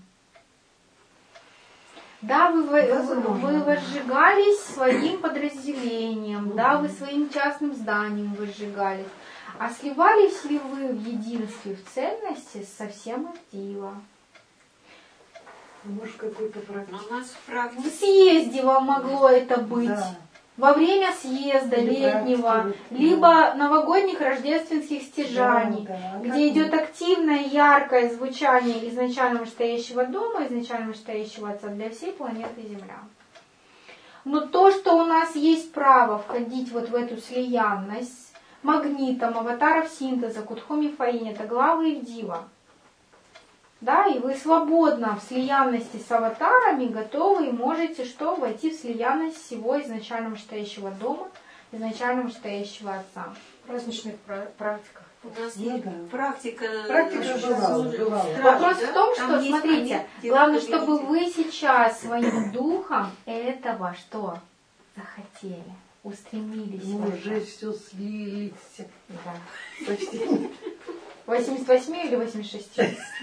Да, вы возжигались своим подразделением, да, вы своим частным зданием возжигались. А сливались ли вы в единстве, в цельности со всем Ивдива? Может, какой-то практик. В съезде вам могло это быть. Да. Во время съезда летнего, либо новогодних рождественских стяжаний, где идет активное, яркое звучание изначально вышестоящего дома, изначально вышестоящего Отца для всей планеты Земля. Но то, что у нас есть право входить вот в эту слиянность магнитом, аватаров синтеза, Кудхоми Фаин, это главы Ивдива. Да, и вы свободно в слиянности с аватарами готовы и можете что? Войти в слиянность всего изначально вышестоящего дома, изначально вышестоящего Отца. В праздничных практиках. У нас есть практика. Практика бывала. Вопрос в том, что, есть смотрите, момент, главное, где чтобы вы вы сейчас своим духом этого что? Захотели, устремились. Мы в уже это. все слились. Да. Почти 88 или 86?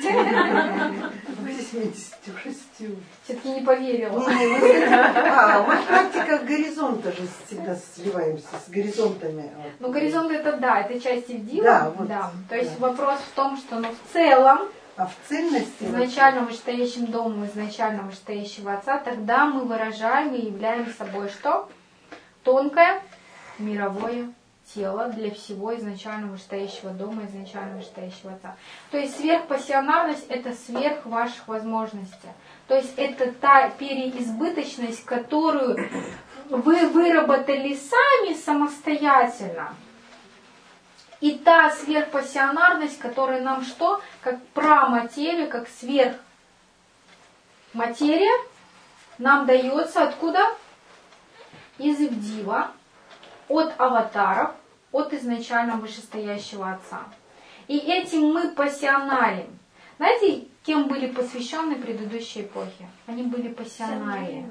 86. Все-таки не поверила. Мы в практиках горизонта же всегда сливаемся с горизонтами. Ну, горизонт это да, это часть Ивдива. Да, вот, То есть да. вопрос в том, что в целом, А в цельности... изначально вышестоящим домом, изначально вышестоящего Отца, тогда мы выражаем и являем собой что? Тонкое мировое тело для всего изначально вышестоящего дома, изначально вышестоящего отца. То есть сверхпассионарность – это сверх ваших возможностей. То есть это та переизбыточность, которую вы выработали сами самостоятельно. И та сверхпассионарность, которая нам что? Как праматерия, как сверхматерия, нам дается откуда? Из Ивдива, от аватаров, от изначально вышестоящего отца. И этим мы пассионарим. Знаете, кем были посвящены предыдущие эпохи? Они были пассионарии.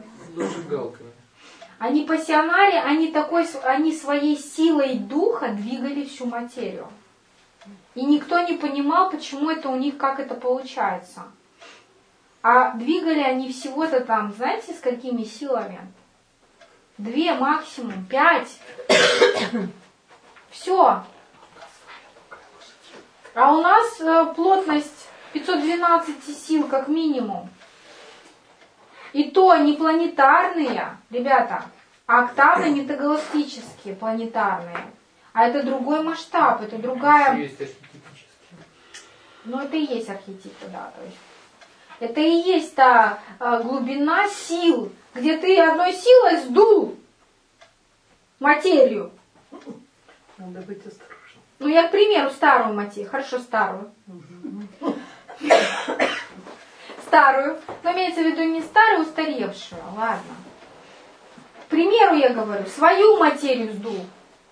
Они пассионарии, они своей силой духа двигали всю материю. И никто не понимал, почему это у них, как это получается. А двигали они всего-то там, знаете, с какими силами? 2 максимум, 5. Все. А у нас плотность 512 сил как минимум. И то не планетарные, ребята, а октавно-метагалактические планетарные. А это другой масштаб, это другая... Ну, это и есть архетипы, да. То есть это и есть та глубина сил, где ты одной силой сдул материю. Надо быть осторожным. Ну, я, к примеру, старую материю. Хорошо, старую. Старую. Но имеется в виду не старую, устаревшую. Ладно. К примеру, я говорю, свою материю сдул.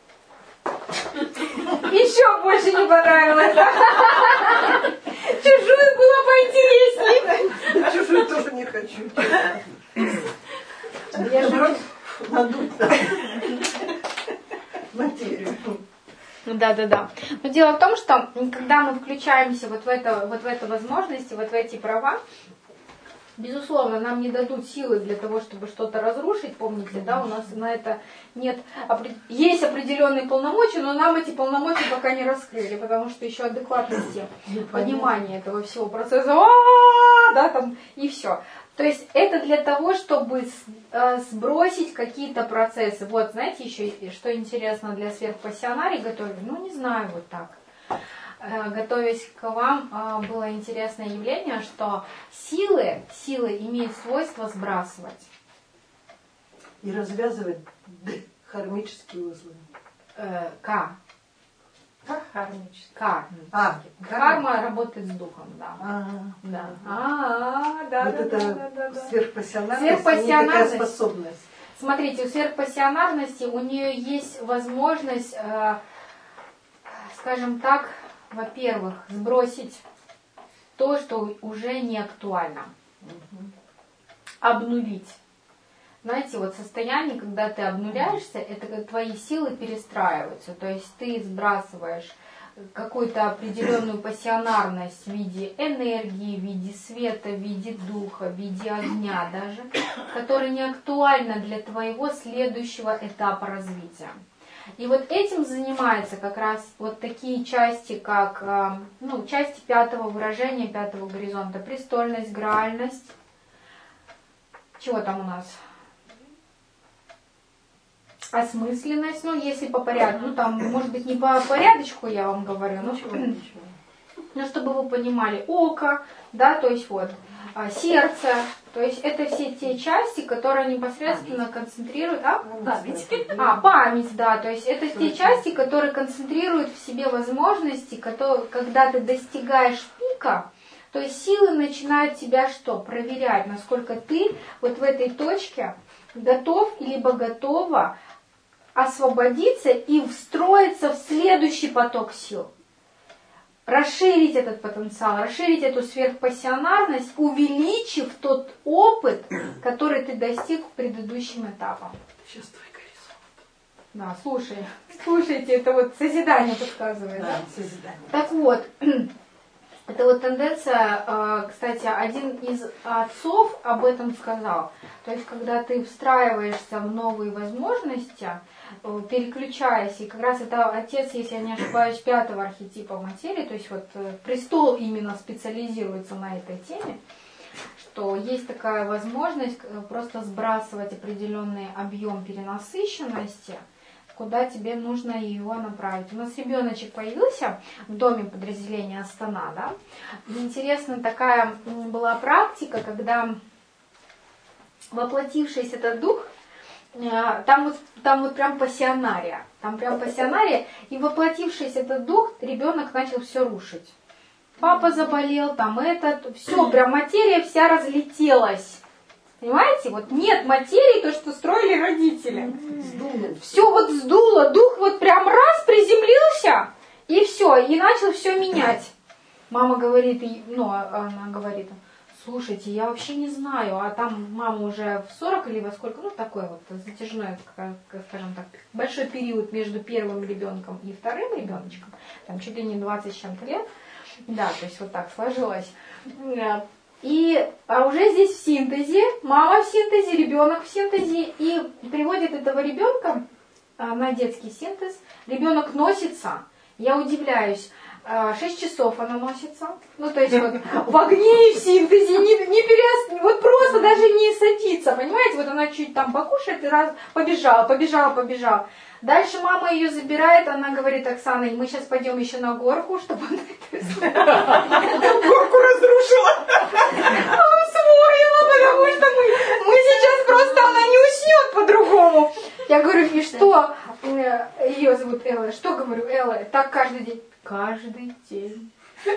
Еще больше не понравилось. Чужую было поинтереснее. Чужую тоже не хочу. Я же... Надуть материю. Да. Но дело в том, что когда мы включаемся вот в эту возможность, вот в эти права, безусловно, нам не дадут силы для того, чтобы что-то разрушить. Помните, да, у нас на это нет, есть определенные полномочия, но нам эти полномочия пока не раскрыли, потому что еще адекватности, понимания этого всего процесса, да, там и все. То есть это для того, чтобы сбросить какие-то процессы. Вот, знаете, еще что интересно для сверхпассионарий готовили? Ну, не знаю, вот так. Готовясь к вам, было интересное явление, что силы имеют свойство сбрасывать. И развязывать хармические узлы. К. Хармически. К. Карма работает с духом, да. Да. Вот это сверхпассионарность, Сверхпассионарность. такая способность. Смотрите, у сверхпассионарности у нее есть возможность, скажем так, во-первых, сбросить то, что уже не актуально. Обнулить. Знаете, вот состояние, когда ты обнуляешься, это как твои силы перестраиваются. То есть ты сбрасываешь какую-то определенную пассионарность в виде энергии, в виде света, в виде духа, в виде огня даже, которая не актуальна для твоего следующего этапа развития. И вот этим занимаются как раз вот такие части, как части 5-го выражения, 5-го горизонта. Престольность, граальность. Чего там у нас? Осмысленность, если по порядку, там, может быть, не по порядочку я вам говорю, но чтобы вы понимали, око, да, то есть вот, сердце, то есть это все те части, которые непосредственно концентрируют, память, да, то есть это те части, которые концентрируют в себе возможности, когда ты достигаешь пика, то есть силы начинают тебя что? Проверять, насколько ты вот в этой точке готов либо готова освободиться и встроиться в следующий поток сил. Расширить этот потенциал, расширить эту сверхпассионарность, увеличив тот опыт, который ты достиг предыдущим этапом. Сейчас твой горизонт. Да, слушайте, это вот созидание подсказывает. Да, созидание. Так вот, это вот тенденция, кстати, один из отцов об этом сказал. То есть, когда ты встраиваешься в новые возможности, переключаясь, и как раз это отец, если я не ошибаюсь, 5-го архетипа материи, то есть вот престол именно специализируется на этой теме, что есть такая возможность просто сбрасывать определенный объем перенасыщенности куда тебе нужно его направить. У нас ребеночек появился в доме подразделения Астана, да. И интересно, такая была практика, когда воплотившись этот дух, там вот прям пассионария, и воплотившись этот дух, ребенок начал все рушить. Папа заболел, там этот, все, прям материя вся разлетелась. Понимаете, вот нет материи, то, что строили родители. Все вот сдуло, дух вот прям раз приземлился, и все, и начал все менять. Мама говорит, она говорит, слушайте, я вообще не знаю, а там мама уже в 40 или во сколько, такой вот затяжной, скажем так, большой период между первым ребенком и вторым ребеночком, там чуть ли не 20 с чем-то лет, да, то есть вот так сложилось. А уже здесь в синтезе, мама в синтезе, ребенок в синтезе, и приводит этого ребенка на детский синтез, ребенок носится, я удивляюсь, 6 часов она носится, то есть вот в огне и в синтезе, вот просто даже не садится, понимаете, вот она чуть там покушает и раз побежала. Дальше мама ее забирает, она говорит, Оксана, мы сейчас пойдем еще на горку, чтобы она горку разрушила, усвоила, потому что мы сейчас просто, она не уснет по-другому. Я говорю, и что? Ее зовут Элла. Что говорю, Элла? Так каждый день. Каждый день.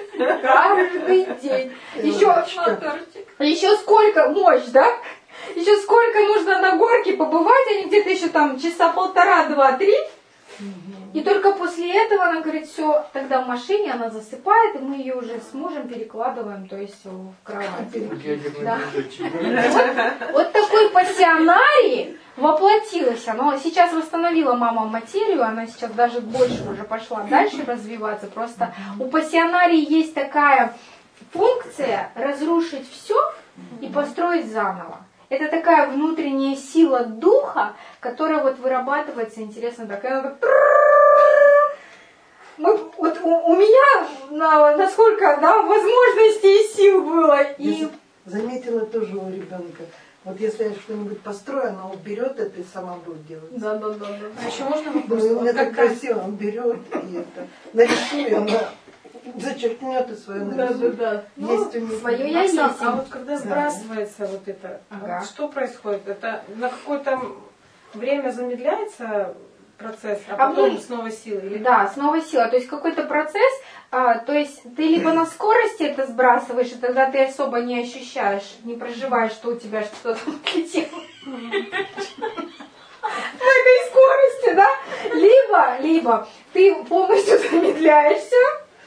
Еще сколько, мощь, да? Еще сколько нужно на горке побывать, они где-то еще там часа 1,5, 2, 3. И только после этого она говорит, все, тогда в машине она засыпает, и мы ее уже с мужем перекладываем, то есть в кровать. Да. Вот такой пассионарий воплотилась. Она сейчас восстановила мама материю, она сейчас даже больше уже пошла дальше развиваться. Просто у пассионарии есть такая функция разрушить все и построить заново. Это такая внутренняя сила духа, которая вот вырабатывается, интересно, такая. Вот у меня насколько возможностей и сил было. И заметила тоже у ребенка. Вот если я что-нибудь построю, она уберет это и сама будет делать. Да. А еще можно вопрос? У меня так красиво, он берет и это нарисует, она зачеркнет и свое нарисует. Да. Есть у них. Свое я есть. А вот когда сбрасывается вот это, Ага. что происходит? Это на какое-то время замедляется процесс, а потом снова сила? Или... Да, снова сила. То есть какой-то процесс, то есть ты либо на скорости это сбрасываешь, и тогда ты особо не ощущаешь, не проживаешь, что у тебя что-то отлетело. На этой скорости, да? Либо ты полностью замедляешься,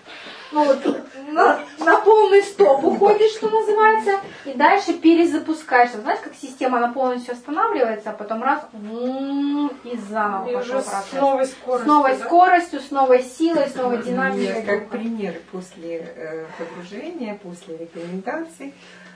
на полный стоп уходишь, что называется, и дальше перезапускаешься. Знаешь, как система, она полностью останавливается, а потом раз, и заново пошел процесс. С новой скоростью. С новой скоростью, с новой силой, с новой динамикой. Как пример, после погружения, после рекомендаций,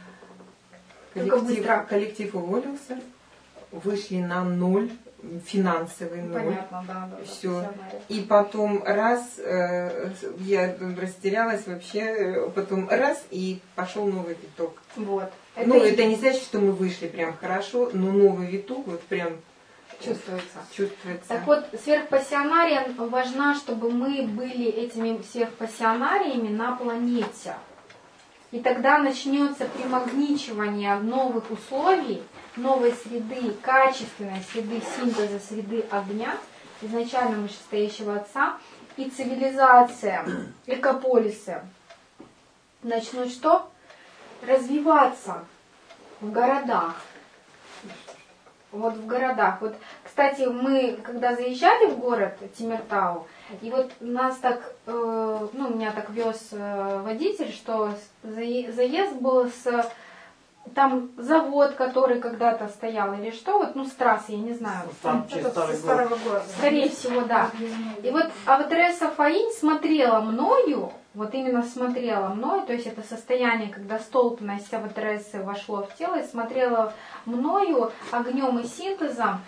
коллектив уволился, вышли на 0, финансовый 0. Понятно, да. Все. И потом раз, я растерялась вообще, потом раз, и пошел новый виток. Вот. Это не значит, что мы вышли прям хорошо, но новый виток вот прям чувствуется. Так вот, сверхпассионария важна, чтобы мы были этими сверхпассионариями на планете. И тогда начнется примагничивание новых условий, новой среды, качественной среды, синтеза среды огня, изначально вышестоящего Отца, и цивилизация, экополисы начнут что? Развиваться в городах. Вот в городах. Вот, кстати, мы, когда заезжали в город Тимиртау, и вот нас так, меня так вез водитель, что заезд был с... Там завод, который когда-то стоял, или что, с трассы, я не знаю. Со старого города. Скорее всего, да. И вот Аватареса Фаинь смотрела мною, то есть это состояние, когда столпность Аватаресы вошло в тело, и смотрела мною огнем и синтезом,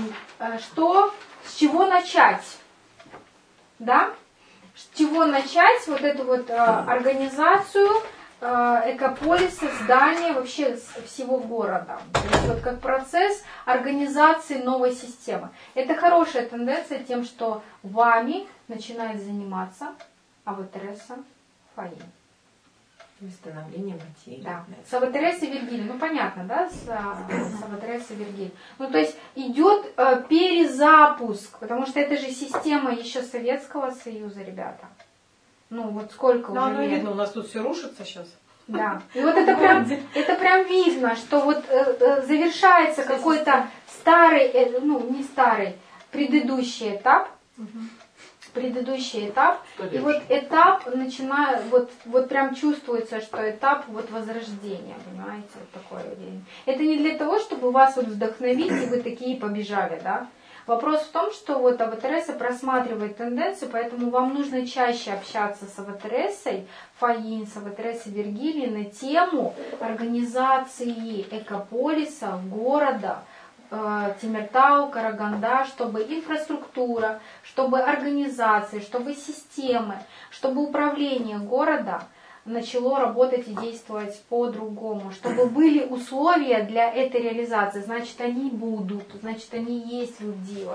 с чего начать, да? С чего начать вот эту вот организацию экополиса, здания, вообще всего города. То есть вот как процесс организации новой системы. Это хорошая тенденция тем, что вами начинает заниматься Аватереса Фаи. Восстановление материи. Да. С Аватересой Вергилий. Ну понятно, да, с Аватересой Вергилий. Ну то есть идет перезапуск, потому что это же система еще Советского Союза, ребята. Ну вот сколько уже оно лет. видно, у нас тут все рушится сейчас. Да. И вот это прям видно, что вот завершается какой-то старый, ну не старый, предыдущий этап. Предыдущий этап. И вот этап начинает, вот прям чувствуется, что этап вот возрождения, понимаете, вот такое время. Это не для того, чтобы вас вот вдохновить, и вы такие побежали, да. Вопрос в том, что вот Аватереса просматривает тенденцию, поэтому вам нужно чаще общаться с Аватересой Фаин, с Аватересой Вергилий на тему организации экополиса, города, Тимиртау, Караганда, чтобы инфраструктура, чтобы организации, чтобы системы, чтобы управление города начало работать и действовать по-другому, чтобы были условия для этой реализации, значит они будут, значит они есть Люддива.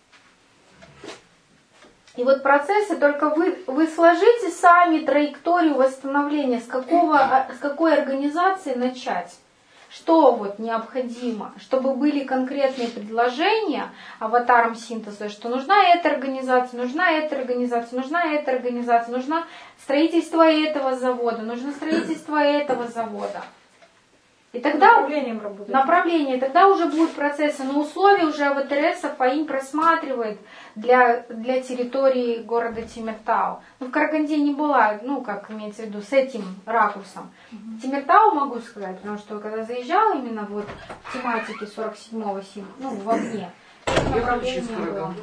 И вот процессы, только вы сложите сами траекторию восстановления, с какой организации начать. Что вот необходимо, чтобы были конкретные предложения аватарам синтеза, что нужна эта организация, нужна эта организация, нужна эта организация, нужно строительство этого завода, нужно строительство этого завода. И тогда направление, тогда уже будут процессы, но условия уже Аватереса Фаин просматривает для территории города Тимиртау. Ну, в Караганде не была, ну, как имеется в виду, с этим ракурсом. Тимиртау могу сказать, потому что когда заезжала именно вот в тематике 47-го, ну, в огне, направление было.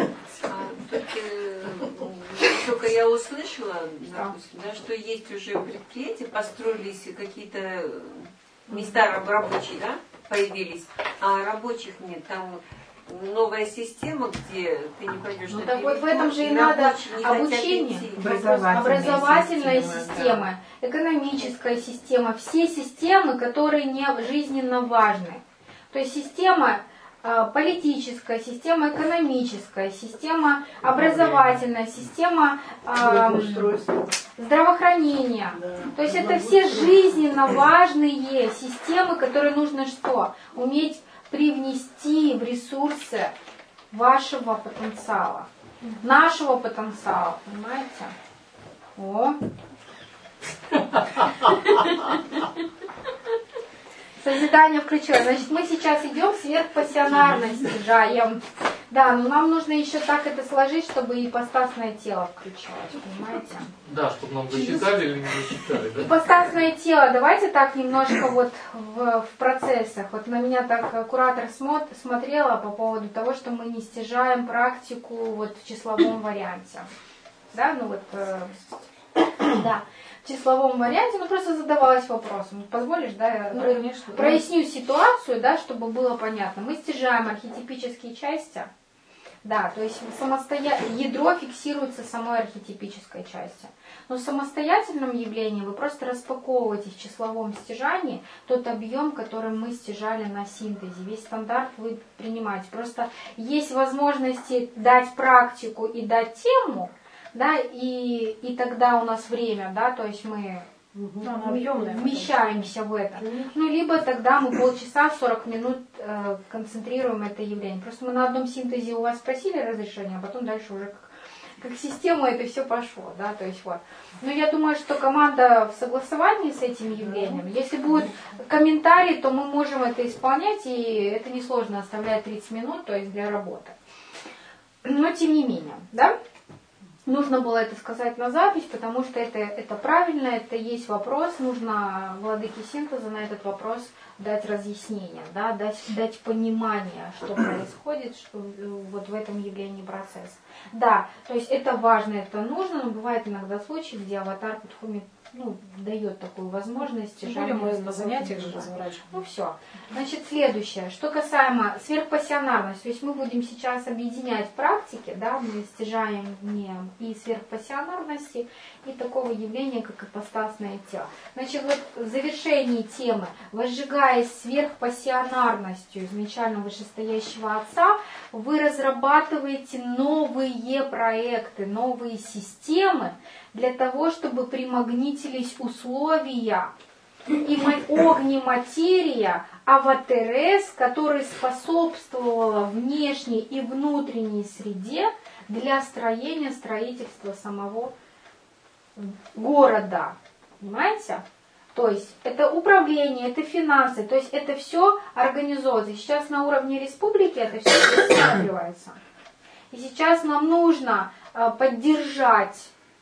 Только я услышала, допустим, да, что есть уже предприятия, построились какие-то места рабочие, да, появились, а рабочих нет. Там новая система, где ты не пойдешь ну, на так вот в этом же и надо обучение, образовательная система, да. Экономическая система, все системы, которые не жизненно важны. То есть система политическая, система экономическая, система образовательная, система здравоохранения. Да. То есть это все жизненно важные системы, которые нужно что? Уметь привнести в ресурсы вашего потенциала, нашего потенциала, понимаете? О! Созидание включилось. Значит, мы сейчас идем сверхпассионарно снижаем. Да, но нам нужно еще так это сложить, чтобы ипостасное тело включилось, понимаете? Да, чтобы нам засчитали или не засчитали, да? Ипостасное тело, давайте так немножко вот в процессах. Вот на меня так куратор смотрела по поводу того, что мы не стяжаем практику вот в числовом варианте. Да, ну вот, да. В числовом варианте, ну просто задавалась вопросом. Позволишь, да, я проясню ситуацию, да, чтобы было понятно. Мы стяжаем архетипические части, да, то есть ядро фиксируется самой архетипической части. Но в самостоятельном явлении вы просто распаковываете в числовом стяжании тот объем, который мы стяжали на синтезе. Весь стандарт вы принимаете. Просто есть возможности дать практику и дать тему, да, и тогда у нас время, да, то есть мы вмещаемся в это. Ну, либо тогда мы полчаса, 40 минут концентрируем это явление. Просто мы на одном синтезе у вас спросили разрешение, а потом дальше уже как система это все пошло, да, то есть вот. Но я думаю, что команда в согласовании с этим явлением, если будут комментарии, то мы можем это исполнять, и это несложно оставлять 30 минут, то есть для работы. Но тем не менее, да. Нужно было это сказать на запись, потому что это правильно, это есть вопрос, нужно владыке синтеза на этот вопрос дать разъяснение, да, дать понимание, что происходит, что вот в этом явлении процесс. Да, то есть это важно, это нужно, но бывает иногда случаи, где аватар дает такую возможность. Тем более мы на занятиях же разворачиваем. Ну все. Значит, следующее. Что касаемо сверхпассионарности, то есть мы будем сейчас объединять практики, да, достижения и сверхпассионарности, и такого явления, как ипостасное тело. Значит, вот в завершении темы, возжигаясь сверхпассионарностью изначально вышестоящего Отца, вы разрабатываете новые проекты, новые системы для того, чтобы примагнитились условия и огнематерия аватерес, который способствовала внешней и внутренней среде для строительства самого города. Понимаете? То есть это управление, это финансы, то есть это все организовывается. Сейчас на уровне республики это все рассматривается. И сейчас нам нужно поддержать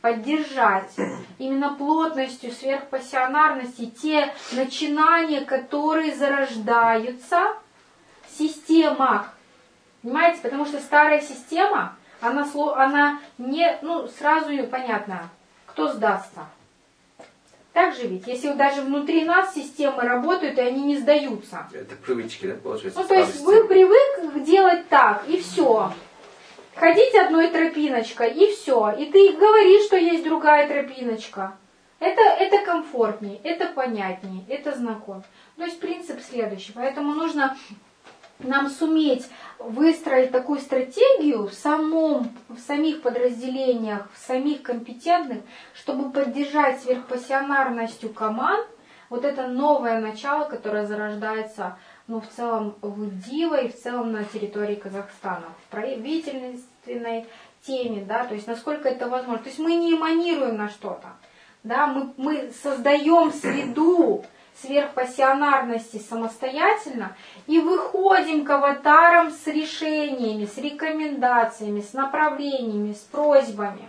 именно плотностью, сверхпассионарности те начинания, которые зарождаются в системах. Понимаете? Потому что старая система, она не, сразу понятно, кто сдастся. Так же ведь, если даже внутри нас системы работают, и они не сдаются. Это привычки, да, получается? То есть вы привык делать так, и все. Ходить одной тропиночкой, и все. И ты говоришь, что есть другая тропиночка. Это комфортнее, это понятнее, это знакомо. То есть принцип следующий. Поэтому нужно нам суметь выстроить такую стратегию в самих подразделениях, в самих компетентных, чтобы поддержать сверхпассионарностью команд вот это новое начало, которое зарождается в целом в ДИВа и в целом на территории Казахстана, в правительственной теме, да, то есть насколько это возможно. То есть мы не эманируем на что-то, да, мы создаем среду сверхпассионарности самостоятельно и выходим к аватарам с решениями, с рекомендациями, с направлениями, с просьбами.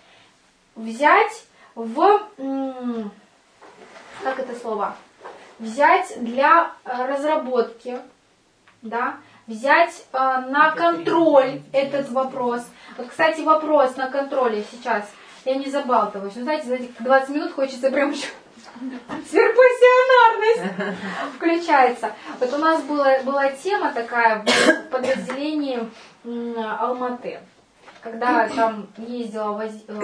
Взять взять для разработки, да, взять на контроль этот вопрос. Вот, кстати, вопрос на контроле сейчас, я не забалтываюсь, но знаете, за эти 20 минут хочется прям еще сверхпассионарность включается. Вот у нас была тема такая в подразделении Алматы. Когда там ездила,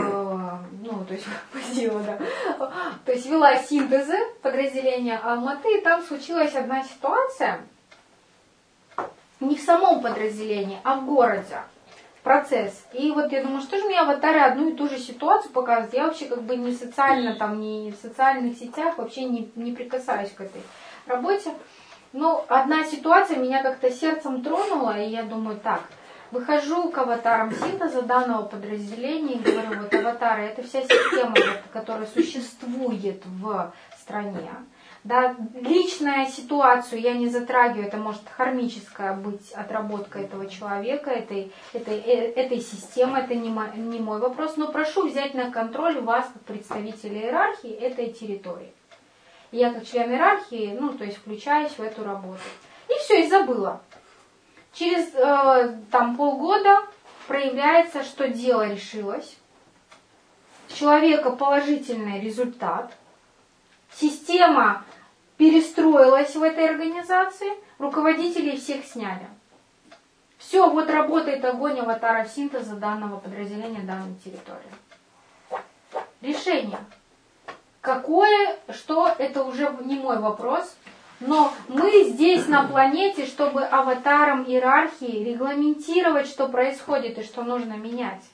то есть вела синтезы подразделения Алматы, и там случилась одна ситуация, не в самом подразделении, а в городе, процесс. И вот я думаю, что же мне аватары одну и ту же ситуацию показывают. Я вообще как бы не социально, не в социальных сетях, вообще не прикасаюсь к этой работе. Но одна ситуация меня как-то сердцем тронула, и я думаю, так, выхожу к аватарам синтеза данного подразделения и говорю, вот аватары, это вся система, которая существует в стране. Да, личную ситуацию я не затрагиваю, это может хармическая быть отработка этого человека, этой системы, это не мой вопрос, но прошу взять на контроль вас, как представителя иерархии, этой территории. Я как член иерархии, то есть включаюсь в эту работу. И все, и забыла. Через полгода проявляется, что дело решилось, у человека положительный результат, система перестроилась в этой организации, руководителей всех сняли. Все, вот работает огонь аватаров синтеза данного подразделения, данной территории. Решение. Какое, что, это уже не мой вопрос. Но мы здесь на планете, чтобы аватарам иерархии регламентировать, что происходит и что нужно менять.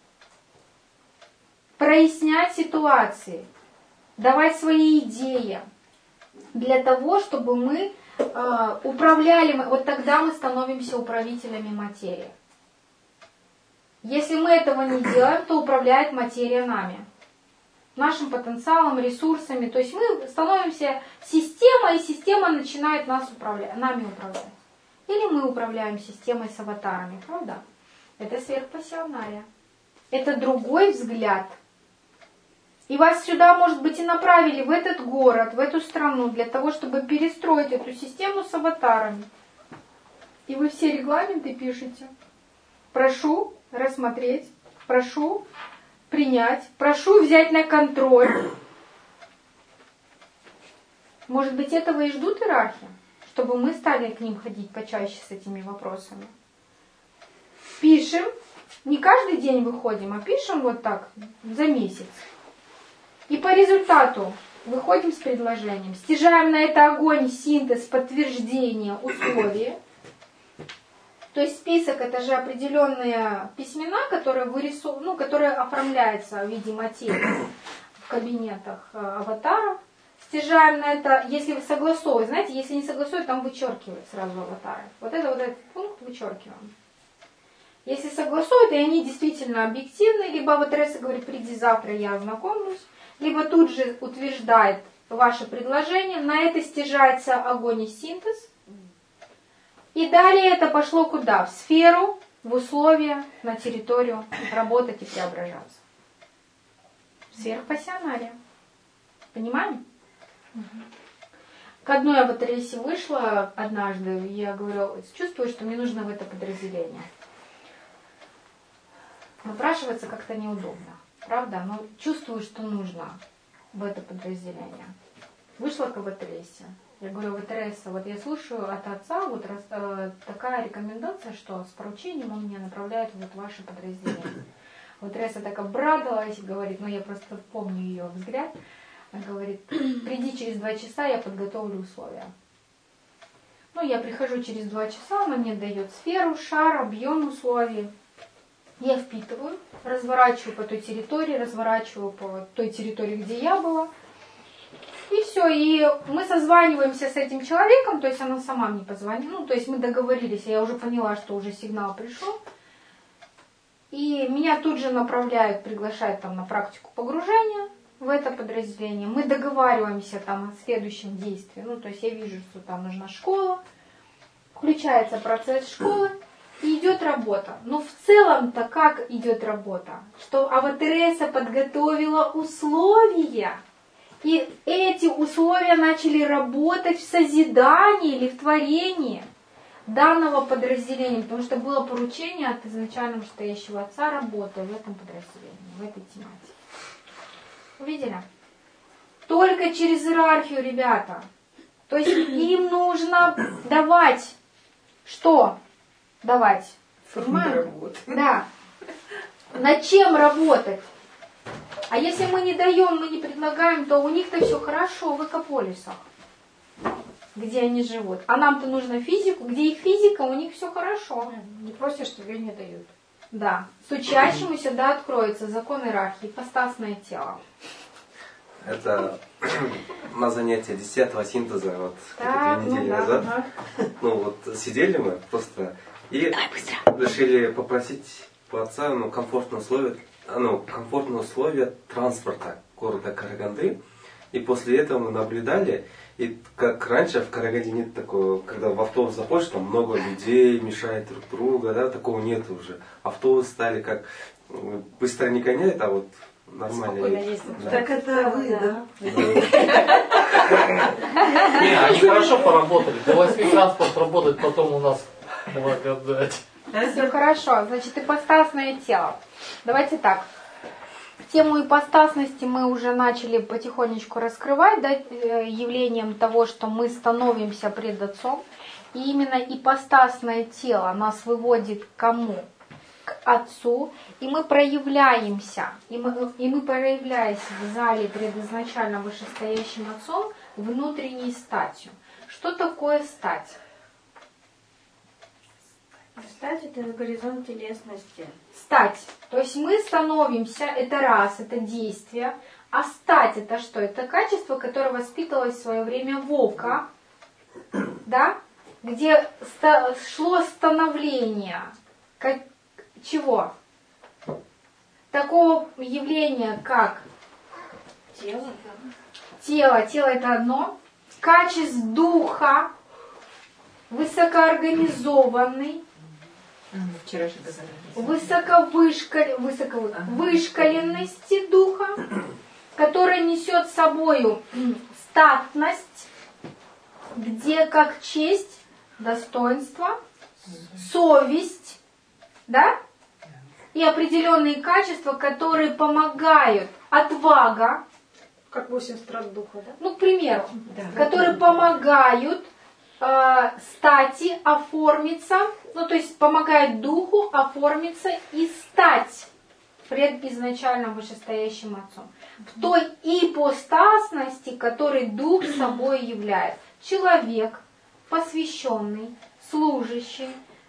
Прояснять ситуации, давать свои идеи для того, чтобы мы управляли, вот тогда мы становимся управителями материи. Если мы этого не делаем, то управляет материя нами. Нашим потенциалом, ресурсами. То есть мы становимся системой, и система начинает нами управлять. Или мы управляем системой с аватарами, правда? Это сверхпассионария. Это другой взгляд. И вас сюда, может быть, и направили в этот город, в эту страну, для того, чтобы перестроить эту систему с аватарами. И вы все регламенты пишете. Прошу рассмотреть, прошу принять, прошу взять на контроль. Может быть, этого и ждут иерархи, чтобы мы стали к ним ходить почаще с этими вопросами. Пишем, не каждый день выходим, а пишем вот так за месяц. И по результату выходим с предложением. Стяжаем на это огонь, синтез, подтверждение, условия. То есть список — это же определенные письмена, которые которые оформляются в виде материи в кабинетах аватаров. Стяжаем на это, если вы согласовываете, знаете, если не согласуют, там вычеркивают сразу аватары. Вот этот пункт вычеркиваем. Если согласуют, и они действительно объективны, либо аватареса говорит, приди завтра, я ознакомлюсь, либо тут же утверждает ваше предложение, на это стяжается огонь и синтез. И далее это пошло куда? В сферу, в условия, на территорию работать и преображаться. Сверхпассионария. Понимаем? К одной аватаресе вышла однажды, я говорю, чувствую, что мне нужно в это подразделение. Напрашиваться как-то неудобно, правда? Но чувствую, что нужно в это подразделение. Вышла к аватаресе. Я говорю, аватареса, вот я слушаю от отца, вот такая рекомендация, что с поручением он меня направляет в ваше подразделение. Аватареса так обрадовалась, говорит, я просто помню ее взгляд. Она говорит, приди через 2 часа, я подготовлю условия. Я прихожу через 2 часа, она мне дает сферу, шар, объем условий. Я впитываю, разворачиваю по той территории, где я была. И все, и мы созваниваемся с этим человеком, то есть она сама мне позвонила, то есть мы договорились, я уже поняла, что уже сигнал пришел. И меня тут же направляют, приглашают на практику погружения в это подразделение. Мы договариваемся о следующем действии. То есть я вижу, что там нужна школа, включается процесс школы и идет работа. Но в целом-то как идет работа? Что аватареса подготовила условия. И эти условия начали работать в созидании или в творении данного подразделения, потому что было поручение от изначально стоящего отца работы в этом подразделении, в этой тематике. Увидели? Только через иерархию, ребята. То есть им нужно давать. Что? Давать. Понимаете? Да. Над чем работать? А если мы не даем, мы не предлагаем, то у них-то все хорошо в экополисах, где они живут. А нам-то нужно физику, где их физика, у них все хорошо. Не просишь, тебе не дают. Да. С учащемуся, откроется закон иерархии, ипостасное тело. Это на занятии 10-го синтеза, 2 недели назад. Сидели мы просто и решили попросить у отца комфортные условия транспорта города Караганды. И после этого мы наблюдали, и как раньше в Караганде нет такого, когда в автобус заходишь, там много людей мешают друг другу, такого нет уже. Автобусы стали как быстро не гоняют, а нормально. Да. Так это вы, да? Они хорошо поработали. До 8 транспорт работает, потом у нас благодать. Все хорошо. Значит, ипостасное тело. Давайте так. Тему ипостасности мы уже начали потихонечку раскрывать, явлением того, что мы становимся пред Отцом. И именно ипостасное тело нас выводит к кому? К Отцу. И мы проявляемся. И мы проявляясь в зале пред изначально вышестоящим Отцом внутренней статью. Что такое стать? Стать — это горизонт телесности. Стать. То есть мы становимся, это раз, это действие. А стать — это что? Это качество, которое воспитывалось в свое время Вовка, да? Где шло становление. Чего? Такого явления, как Тело. Тело это одно. Качеств духа, высокоорганизованный, высоковышкаленности духа, который несет с собою статность, где как честь, достоинство, совесть, да? И определенные качества, которые помогают, отвага, Как 8 страт духа, да? Ну, к примеру, Да. которые помогают стати оформиться, ну, то есть помогают духу оформиться и стать пред изначальным вышестоящим Отцом. В той ипостасности, который дух собой являет. Человек, посвященный, служащий,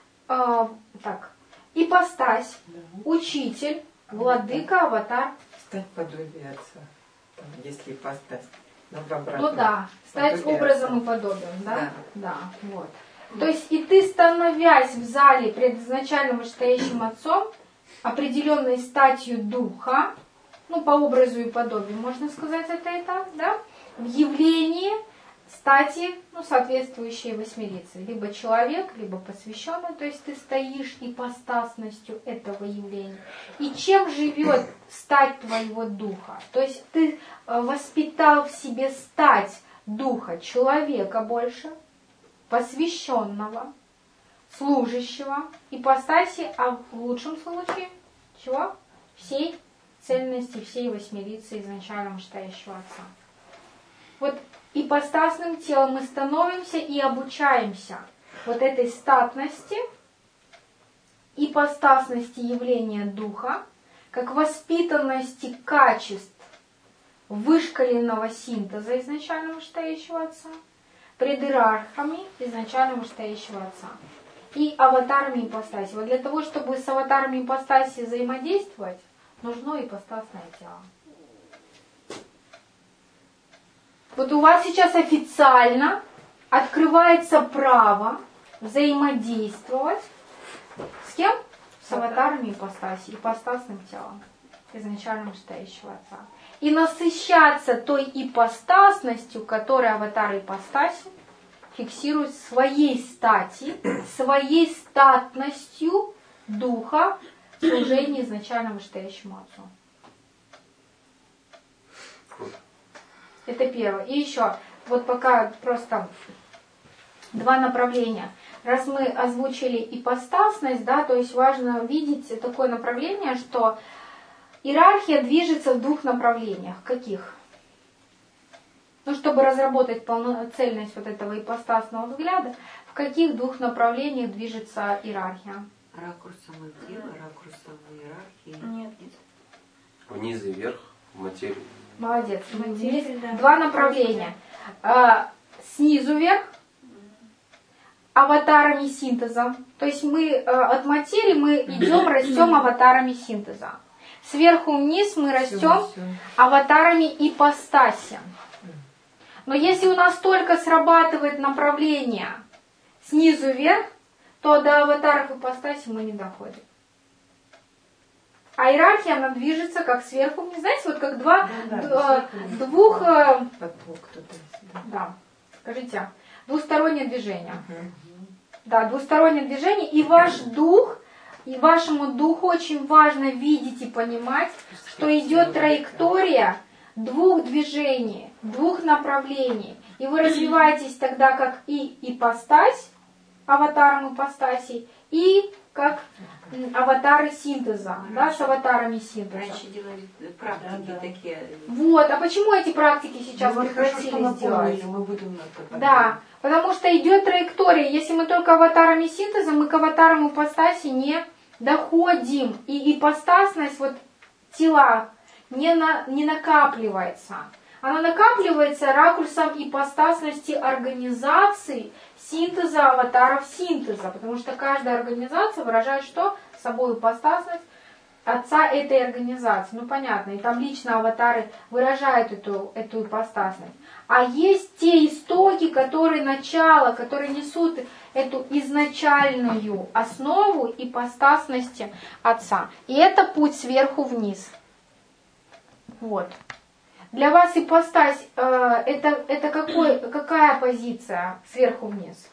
ипостась, учитель, владыка, аватар. Стать подобие Отца, там, если ипостась. Ну да, стать Подобие образом Отца. и подобием, да? Да. Да, вот. То есть и ты, становясь в зале пред изначальным вышестоящим Отцом, определенной статью духа, ну по образу и подобию, можно сказать это, да? В явлении стати, ну, соответствующей восьмерице. Либо человек, либо посвященный, то есть ты стоишь ипостасностью этого явления. И чем живет стать твоего духа? То есть ты воспитал в себе стать духа человека больше, посвященного, служащего, ипостаси, а в лучшем случае чего? Всей цельности, всей восьмерицы изначально вышестоящего Отца. Вот ипостасным телом мы становимся и обучаемся вот этой статности, ипостасности явления духа, как воспитанности качеств вышкаленного синтеза изначально вышестоящего Отца, пред иерархами изначально вышестоящего Отца и аватарами ипостаси. Вот для того, чтобы с аватарами ипостаси взаимодействовать, нужно ипостасное тело. Вот у вас сейчас официально открывается право взаимодействовать с кем? С аватарами ипостаси, ипостасным телом, изначально вышестоящего Отца. И насыщаться той ипостасностью, которую аватары ипостаси фиксируют своей стати, своей статностью духа служения изначально вышестоящему Отцу. Это первое. И еще, вот пока просто два направления. Раз мы озвучили ипостасность, да, то есть важно видеть такое направление, что иерархия движется в двух направлениях. Каких? Ну, чтобы разработать полноценность вот этого ипостасного взгляда, в каких двух направлениях движется иерархия? Ракурсом отдела, ракурсом иерархии. Нет. Вниз и вверх, в материю. Молодец. Материя, да. Два направления. Снизу вверх, аватарами синтеза. То есть мы от материи мы идем, растем аватарами синтеза. Сверху вниз мы растем аватарами ипостаси. Но если у нас только срабатывает направление снизу вверх, то до аватаров ипостаси мы не доходим. А иерархия, она движется как сверху вниз. Знаете, вот как двух... Да, скажите, двустороннее движение. Да, двустороннее движение. И ваш дух, и вашему духу очень важно видеть и понимать, что идет траектория двух движений, двух направлений. И вы развиваетесь тогда как и ипостась, аватаром ипостасей, и как аватары синтеза, да, с аватарами синтеза. Раньше делали практики такие. Вот, а почему эти практики сейчас прекратили сделать? Мы будем Да, потому что идет траектория. Если мы только аватарами синтеза, мы к аватарам ипостаси не доходим. И ипостасность вот тела не накапливается. Она накапливается ракурсом ипостасности организации синтеза аватаров синтеза. Потому что каждая организация выражает что? Собой ипостасность отца этой организации. Ну понятно, и там лично аватары выражают эту ипостасность. А есть те истоки, которые начало, которые несут эту изначальную основу ипостасности отца. И это путь сверху вниз. Вот. Для вас ипостась это какая позиция сверху вниз?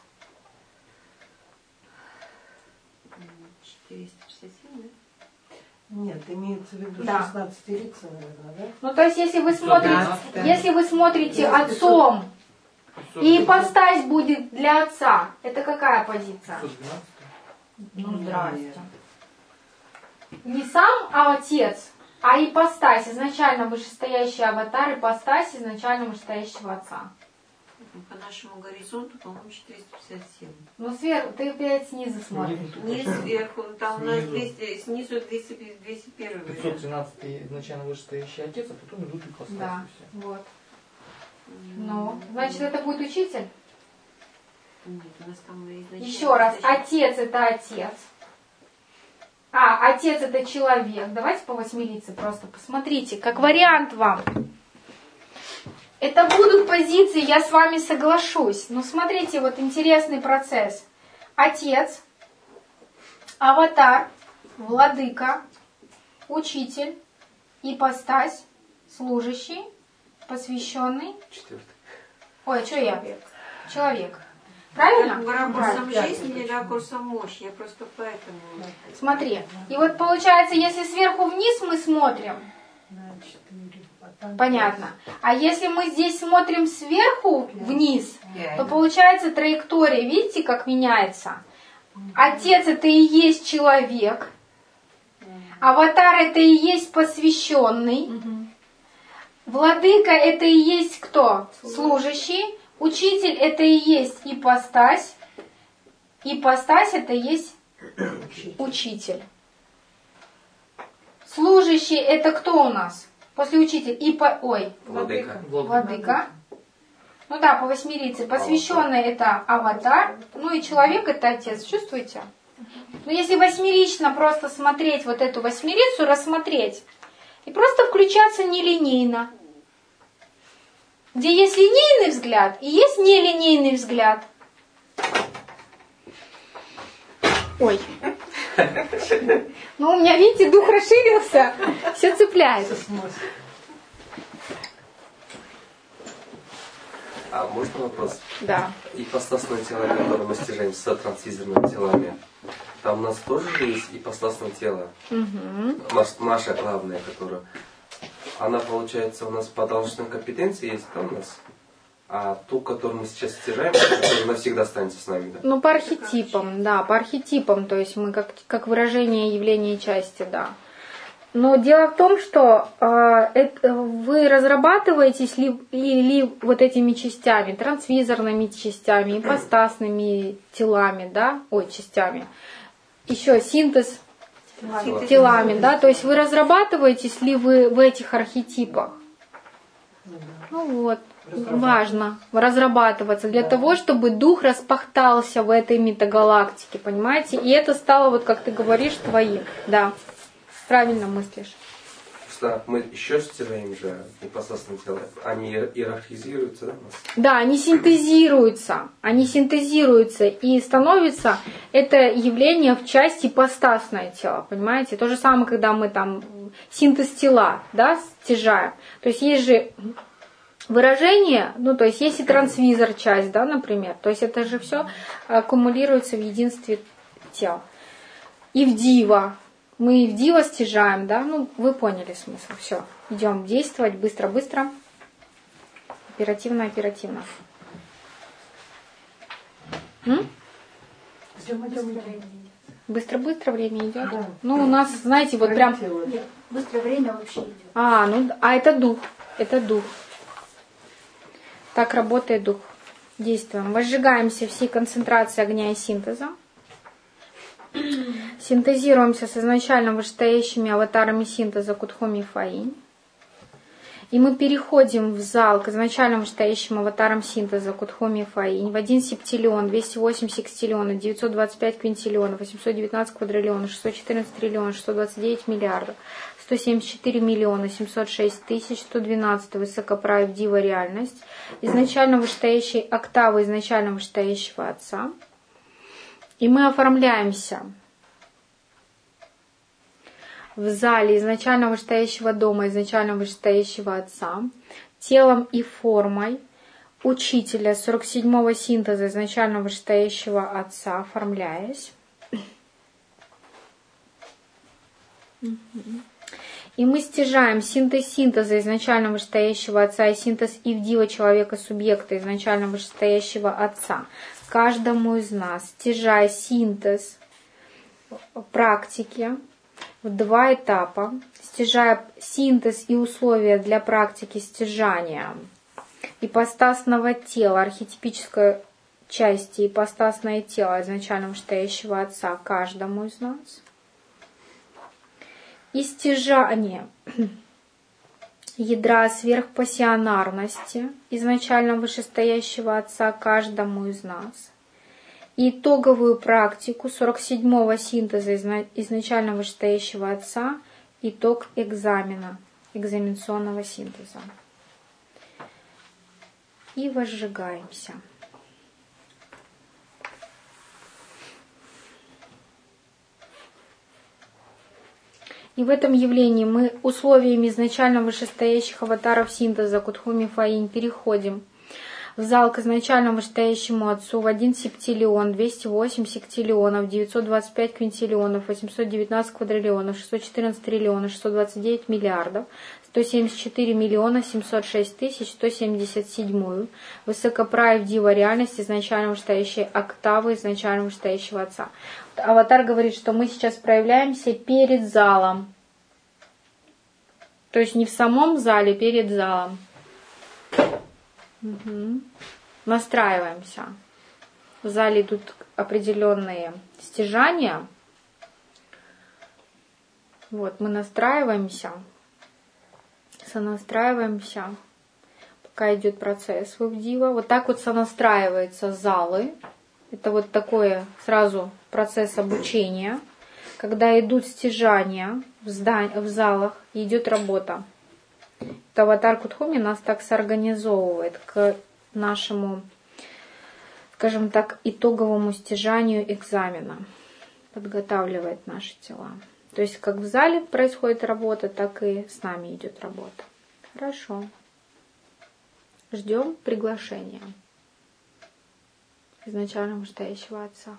467, да? Нет, имеется в виду Да. 16 лица, наверное, да? Ну, то есть, если вы смотрите отцом, и ипостась будет для отца, это какая позиция? Ну, здрасте. Не сам, а отец. А ипостась, изначально вышестоящий аватар, ипостась изначально вышестоящего отца. По нашему горизонту, по-моему, 457. Ну, сверху, ты опять снизу смотришь. Не сверху, там у нас 200, снизу 201. 513 изначально вышестоящий отец, а потом идут ипостаси. Да, все. вот. Ну, значит, это будет учитель? Нет, у нас там изначально... Еще раз, отец это отец. А, отец это человек. Давайте по восьмилице просто посмотрите, как вариант вам. Это будут позиции, я с вами соглашусь. Но смотрите, вот интересный процесс. Отец, аватар, владыка, учитель, ипостась, служащий, посвященный. Четвертый. Ой, что я? Человек. Правильно? Ракурсом жизни или ракурсом мощи? Я просто поэтому... Смотри. И вот получается, если сверху вниз мы смотрим, понятно. А если мы здесь смотрим сверху вниз, то получается траектория, видите, как меняется? Отец это и есть человек, аватар это и есть посвященный, владыка это и есть кто? Служащий, учитель это и есть ипостась, ипостась это и есть учитель. Служащий это кто у нас? После учителя. Владыка. Владыка. Ну да, по восьмилице. Посвященный это аватар. Ну и человек это отец. Чувствуете? Но если восьмерично просто смотреть вот эту восьмерицу, рассмотреть, и просто включаться нелинейно. Где есть линейный взгляд и есть нелинейный взгляд. Ой. Ну, у меня, видите, дух расширился, все цепляет. А можно вопрос? Да. Ипостасное тело, которое мы стяжаем с трансвизорными телами, там у нас тоже же есть ипостасное тело, наша главная, которая, она получается у нас по должностной компетенции есть, да, у нас? А ту, которую мы сейчас стяжаем, которая навсегда останется с нами, да? Ну, по архетипам, да, по архетипам, то есть мы как выражение явления части, да. Но дело в том, что вы разрабатываетесь ли вот этими частями, трансвизорными частями, ипостасными телами, да, частями, еще синтез телами, да, то есть вы разрабатываетесь ли вы в этих архетипах. Ну вот. Важно разрабатываться для того, чтобы дух распахтался в этой метагалактике, понимаете? И это стало, вот как ты говоришь, твоим. Да, правильно мыслишь. Что мы еще стираем же ипостасное тело, они иерархизируются, да, у нас? Да, они синтезируются и становится это явление в части ипостасное тело, понимаете? То же самое, когда мы там синтез тела, да, стяжаем. То есть есть же выражение, ну, то есть есть и трансвизор часть, да, например. То есть это же все аккумулируется в единстве тел. И в дива. Мы и в дива стяжаем, да, ну, вы поняли смысл. Все, идем действовать быстро-быстро, оперативно-оперативно. Быстро-быстро время идет. Да. Ну, у нас, знаете, вот прям... Нет, быстрое время вообще идет. Это дух. Это дух. Так работает дух. Действуем. Возжигаемся всей концентрацией огня и синтеза. Синтезируемся с изначально вышестоящими аватарами синтеза Кудхоми и Фаинь. И мы переходим в зал к изначально вышестоящим аватарам синтеза Кудхоми и Фаинь. В 1 септиллион, 208 секстиллионов, 925 квинтиллионов, 819 квадриллионов, 614 триллионов, 629 миллиардов, 174 миллиона 706 тысяч 112 высокоправив дива реальность, изначально вышестоящей октавы изначально вышестоящего отца. И мы оформляемся в зале изначально вышестоящего дома, изначально вышестоящего отца, телом и формой учителя 47-го синтеза изначально вышестоящего отца, оформляясь. И мы стяжаем синтез синтеза изначально вышестоящего отца и синтез ивдива человека-субъекта изначально вышестоящего отца. Каждому из нас, стяжая синтез практики в 2 этапа, стяжая синтез и условия для практики стяжания ипостасного тела, архетипической части ипостасное тело изначально вышестоящего Отца каждому из нас, и стяжание ядра сверхпассионарности изначально вышестоящего Отца каждому из нас, и итоговую практику 47-го синтеза изначально вышестоящего Отца, итог экзамена, экзаменационного синтеза. И возжигаемся. И в этом явлении мы условиями изначально вышестоящих аватаров синтеза Кутхуми Фаинь переходим в зал к изначально вышестоящему Отцу в 1 септиллион, 208 сектиллионов, 925 квинтиллионов, 819 квадриллионов, 614 триллионов, 629 миллиардов, 174 миллиона 706 тысяч 177 высокоправдивая реальность изначально вышестоящей октавы изначально вышестоящего Отца. Аватар говорит, что мы сейчас проявляемся перед залом. То есть не в самом зале, перед залом. Угу. Настраиваемся. В зале идут определенные стяжания. Вот, мы настраиваемся, сонастраиваемся, пока идет процесс вывдива. Вот так вот сонастраиваются залы. Это вот такой сразу процесс обучения, когда идут стяжания в залах, и идет работа. Это аватар Кутхуми нас так соорганизовывает к нашему, скажем так, итоговому стяжанию экзамена, подготавливает наши тела. То есть как в зале происходит работа, так и с нами идет работа. Хорошо. Ждем приглашения изначально вышестоящего Отца.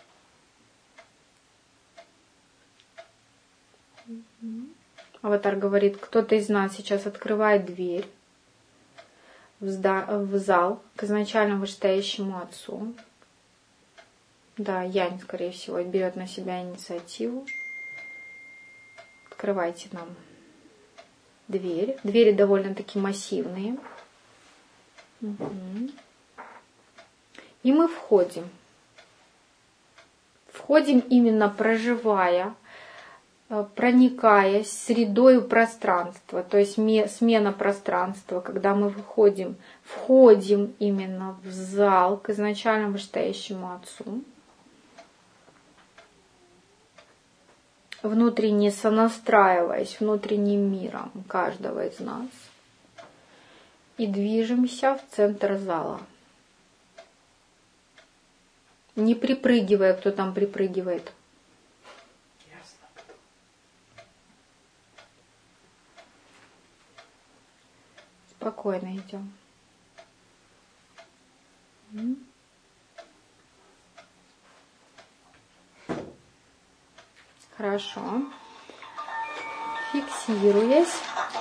Аватар говорит, кто-то из нас сейчас открывает дверь в зал к изначально вышестоящему Отцу. Да, Янь, скорее всего, берет на себя инициативу. Открывайте нам дверь. Двери довольно-таки массивные. Угу. И мы входим. Входим именно проживая, проникаясь средою пространства, то есть смена пространства, когда мы входим именно в зал к изначально вышестоящему Отцу, внутренне сонастраиваясь внутренним миром каждого из нас, и движемся в центр зала. Не припрыгивая, кто там припрыгивает. Спокойно идем. Хорошо. Фиксируясь,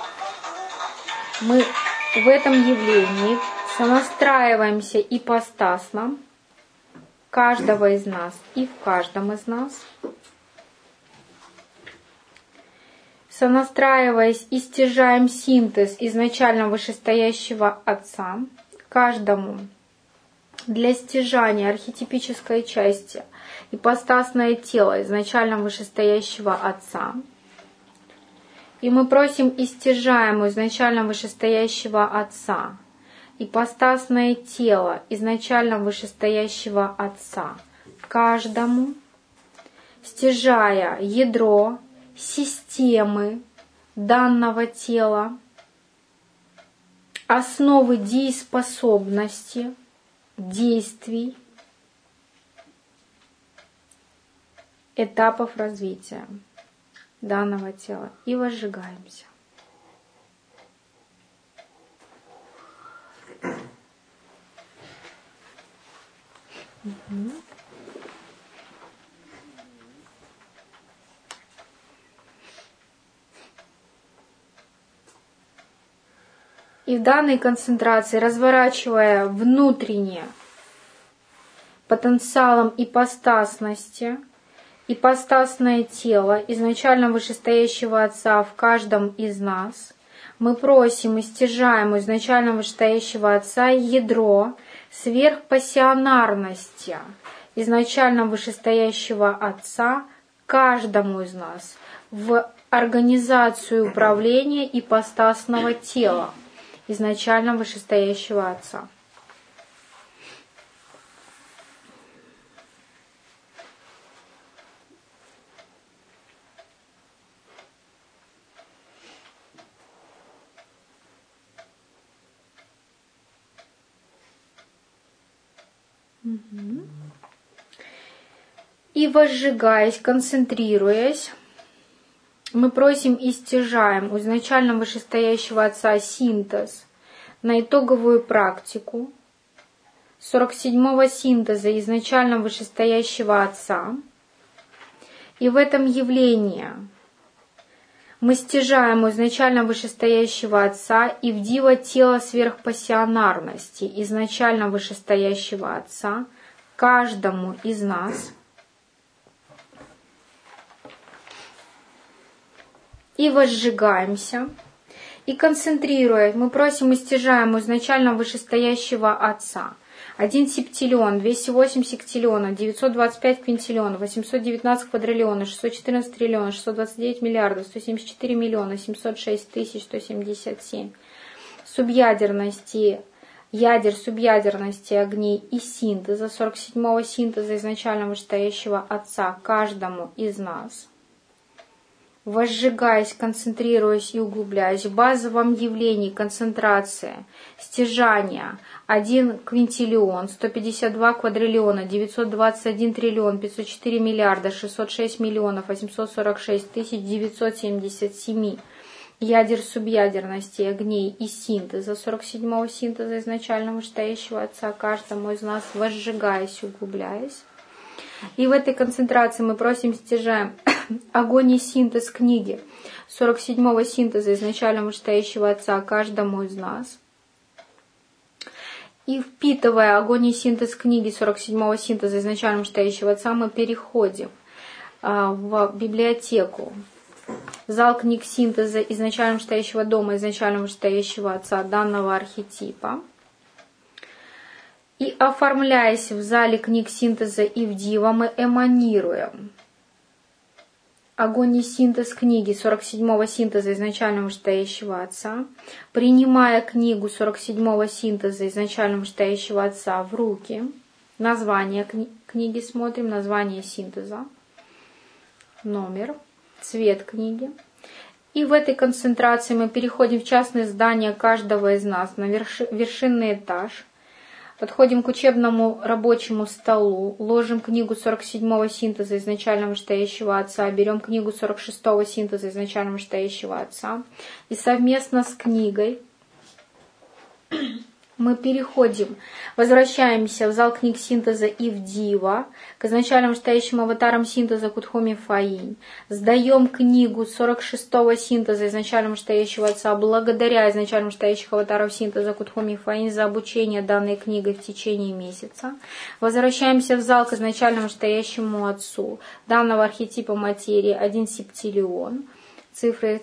мы в этом явлении сонастраиваемся ипостасно каждого из нас и в каждом из нас. Сонастраиваясь и стяжаем синтез изначально вышестоящего Отца каждому для стяжания архетипической части ипостасное тело изначально вышестоящего Отца. И мы просим и стяжаем у изначально вышестоящего Отца ипостасное тело изначально вышестоящего Отца каждому, стяжая ядро системы данного тела, основы дееспособности, действий, этапов развития данного тела. И возжигаемся. Угу. И в данной концентрации, разворачивая внутренне потенциалом ипостасности ипостасное тело изначально вышестоящего Отца в каждом из нас. Мы просим и стяжаем у изначально вышестоящего Отца ядро сверхпассионарности изначально вышестоящего Отца каждому из нас в организацию управления ипостасного тела изначально вышестоящего Отца. И возжигаясь, концентрируясь, мы просим и стяжаем у изначально вышестоящего Отца синтез на итоговую практику 47-го синтеза изначально вышестоящего Отца. И в этом явлении мы стяжаем у изначально вышестоящего Отца и в диво тело сверхпассионарности изначально вышестоящего Отца каждому из нас. И возжигаемся, и концентрируя, мы просим и стяжаем у изначально вышестоящего Отца 1 септиллион, 208 сектиллионов, 925 квинтиллионов, 819 квадриллионов, 614 триллионов, 629 миллиардов, 174 миллиона, 706 тысяч 177 субъядерности, ядер субъядерности огней и синтеза, 47-го синтеза изначально вышестоящего Отца каждому из нас. Возжигаясь, концентрируясь и углубляясь в базовом явлении концентрация, стяжания 1 квинтиллион, 152 квадриллиона, 921 триллион, 504 миллиарда, 606 миллионов, 846 тысяч 977 ядер субъядерности огней и синтеза, 47-го синтеза изначально вышестоящего Отца каждому из нас, возжигаясь, углубляясь. И в этой концентрации мы просим, стяжаем огонь и синтез книги 47-го синтеза изначально вышестоящего Отца каждому из нас. И впитывая огонь и синтез книги 47-го синтеза изначально вышестоящего Отца, мы переходим в библиотеку, зал книг синтеза изначально вышестоящего дома, изначально вышестоящего Отца данного архетипа. И оформляясь в зале книг синтеза и в дива, мы эманируем огонь и синтез книги 47-го синтеза изначально вышестоящего Отца, принимая книгу 47-го синтеза изначально вышестоящего Отца в руки. Название книги смотрим, название синтеза, номер, цвет книги. И в этой концентрации мы переходим в частное здание каждого из нас на вершинный этаж. Подходим к учебному рабочему столу, ложим книгу 47-го синтеза изначально вышестоящего Отца, берем книгу 46-го синтеза изначально вышестоящего Отца. И совместно с книгой мы переходим, возвращаемся в зал книг синтеза и в дива, к изначально вышестоящим аватарам синтеза Кудхуми Фаинь. Сдаем книгу 46-го синтеза изначально вышестоящего Отца, благодаря изначально вышестоящих аватаров синтеза Кудхуми Фаинь за обучение данной книгой в течение месяца. Возвращаемся в зал к изначально вышестоящему Отцу данного архетипа материи 1 септиллион, цифры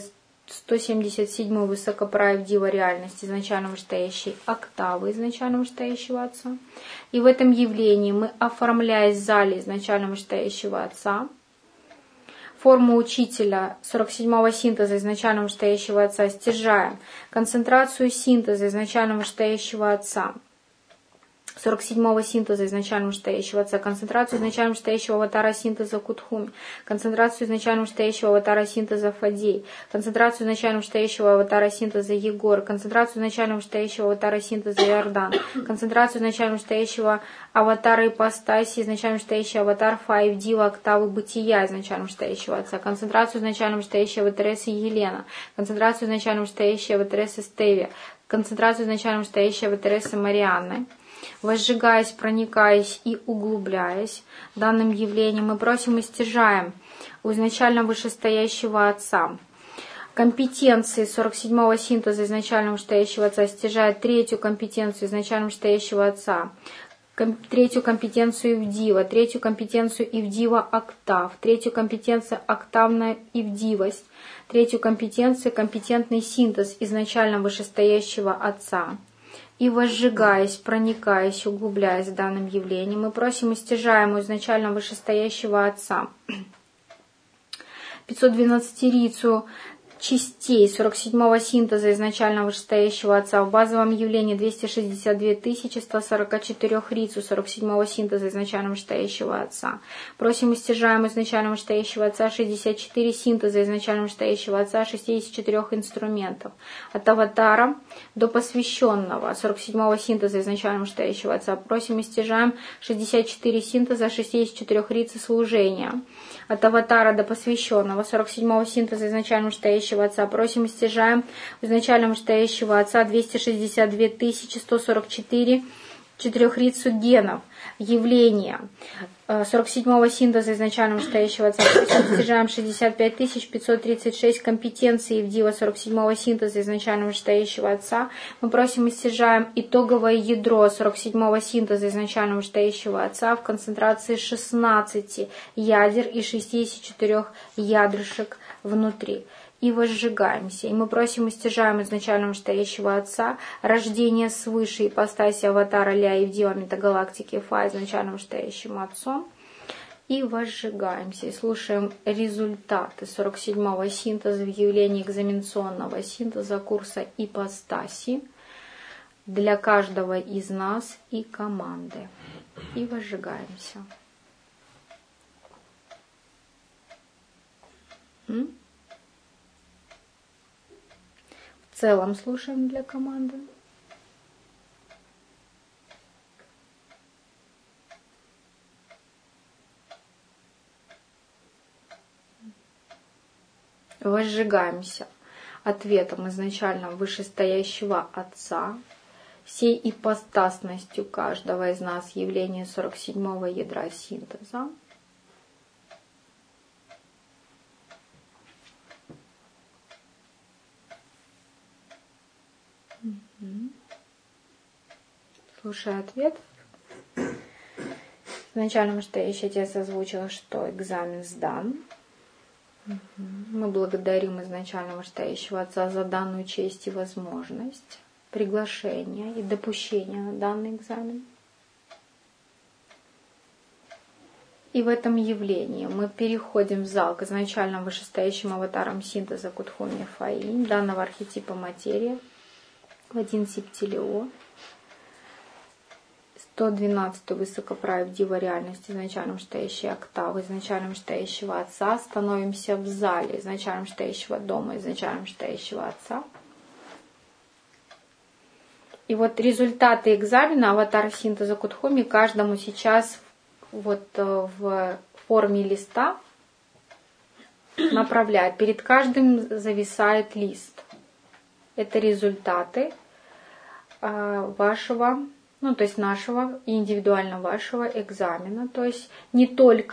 177 высокоправ дива реальности изначально вышестоящей октавы изначально вышестоящего Отца. И в этом явлении мы, оформляясь в зале изначально вышестоящего Отца, форму учителя 47-го синтеза изначально вышестоящего Отца, стяжаем концентрацию синтеза изначально вышестоящего Отца, 47-го синтеза изначально вышестоящего Отца, концентрацию изначально вышестоящего аватара синтеза Кудхуми, концентрацию изначально вышестоящего аватара синтеза Фадей, концентрацию изначально вышестоящего аватара синтеза Егор, концентрацию изначально вышестоящего аватара синтеза Иордан, концентрацию изначально вышестоящего аватара ипостаси, изначально вышестоящий аватар 5 дива октавы бытия изначально вышестоящего Отца, концентрацию изначально вышестоящего аватаресы Елена, концентрацию изначально вышестоящего аватаресы Стевия, концентрацию изначально вышестоящего аватаресы Марианны. Возжигаясь, проникаясь и углубляясь данным явлением, мы просим и стяжаем у изначально вышестоящего Отца компетенции 47-го синтеза изначально вышестоящего Отца, стяжает третью компетенцию изначально вышестоящего Отца, третью компетенцию Ивдива, третью компетенцию Ивдива октав, третью компетенцию октавная Ивдивость, третью компетенцию компетентный синтез изначально вышестоящего Отца. И возжигаясь, проникаясь, углубляясь в данном явлении, мы просим истяжаемую изначально вышестоящего Отца 512-рицу частей 47-го синтеза изначально вышестоящего Отца в базовом явлении 262 144 рицу 47-го синтеза изначально вышестоящего Отца. Просим истяжаемого изначально вышестоящего Отца 64 синтеза изначально вышестоящего Отца 64 инструментов. От аватара до посвященного 47-го синтеза изначально вышестоящего Отца. Просим истяжаем 64 синтеза 64 рицы служения. От аватара до посвященного 47-го синтеза изначально вышестоящего Отца. Просим истяжаем изначально вышестоящего Отца 262 144 четырехрицу генов, явления 47-го синтеза изначально вышестоящего Отца. Просим истяжаем 65 536 компетенций Ивдива 47-го синтеза изначально вышестоящего Отца. Мы просим истяжаем итоговое ядро 47-го синтеза изначально вышестоящего Отца в концентрации 16 ядер и 64 ядрышек внутри. И возжигаемся. И мы просим истяжаем изначально вышестоящего Отца рождение свыше ипостаси аватара Ля и Ивдива метагалактики Фа изначально вышестоящим Отцом. И возжигаемся. И слушаем результаты 47-го синтеза в явлении экзаменационного синтеза курса ипостаси для каждого из нас и команды. И возжигаемся. В целом слушаем для команды. Возжигаемся ответом изначально вышестоящего Отца, всей ипостасностью каждого из нас явления 47-го ядра синтеза. Слушай ответ. Изначально вышестоящий Отец озвучил, что экзамен сдан. Мы благодарим изначально вышестоящего Отца за данную честь и возможность, приглашение и допущение на данный экзамен. И в этом явлении мы переходим в зал к изначально вышестоящим аватарам синтеза Кутхуми Фаинь, данного архетипа материи, в один септилио. 112 высокоправив Дива реальности изначально вышестоящей октавы, изначально вышестоящего Отца. Становимся в зале изначально вышестоящего дома, изначально вышестоящего Отца. И вот результаты экзамена аватара синтеза Кутхуми каждому сейчас вот в форме листа направляет. Перед каждым зависает лист. Это результаты вашего, ну, то есть нашего и индивидуально вашего экзамена. То есть не только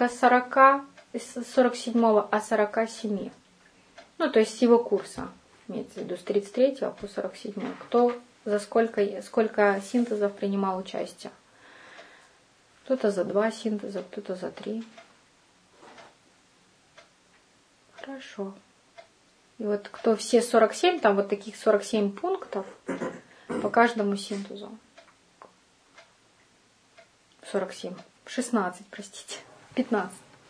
47-го, а 47. Ну, то есть его курса. Имеется в виду с 33 по 47. Кто за сколько синтезов принимал участие. Кто-то за 2 синтеза, кто-то за 3. Хорошо. И вот кто все 47, там вот таких 47 пунктов по каждому синтезу. 47. 16, простите. 15.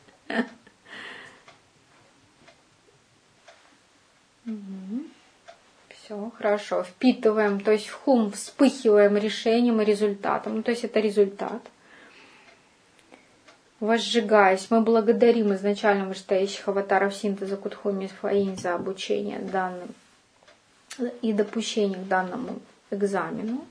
Все, хорошо. Впитываем, то есть в хум вспыхиваем решением и результатом. Ну, то есть это результат. Возжигаясь, мы благодарим изначально вышестоящих аватаров синтеза Кутхуми Фаинь за обучение данным и допущение к данному экзамену.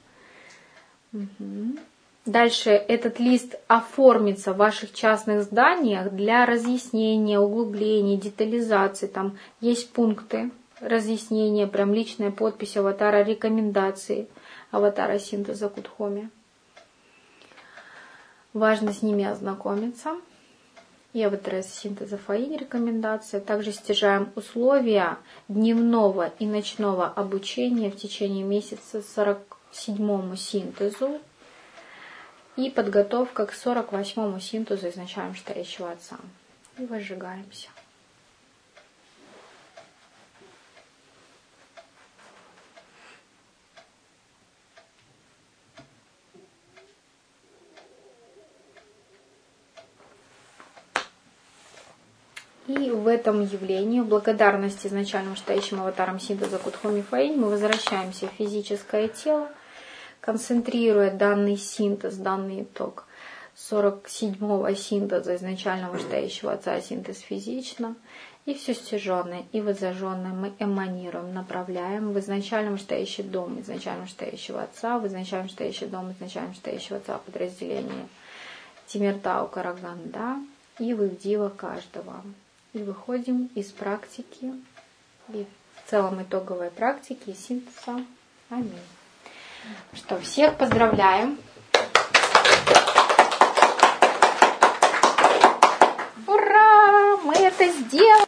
Дальше этот лист оформится в ваших частных зданиях для разъяснения, углубления, детализации. Там есть пункты разъяснения, прям личная подпись аватара, рекомендации аватара синтеза Кутхуми. Важно с ними ознакомиться. И аватара синтеза Фаинь рекомендация. Также стяжаем условия дневного и ночного обучения в течение месяца 47-му синтезу. и подготовка к 48-му синтезу изначально стоящего Отца. И возжигаемся. И в этом явлении, в благодарности изначальным стоящим аватарам синтеза Кутхоми Фаинь, мы возвращаемся в физическое тело, концентрируя данный синтез, данный итог 47-го синтеза изначального стоящего Отца, синтез физично, и все стяженное и вот зажженное мы эманируем, направляем в изначальном стоящий дом изначально стоящего Отца, в изначальном стоящий дом изначально стоящего Отца подразделение Тимиртау Караганда и в их дива каждого. И выходим из практики, и в целом итоговой практики синтеза. Аминь. Что, всех поздравляем. Ура! Мы это сделали!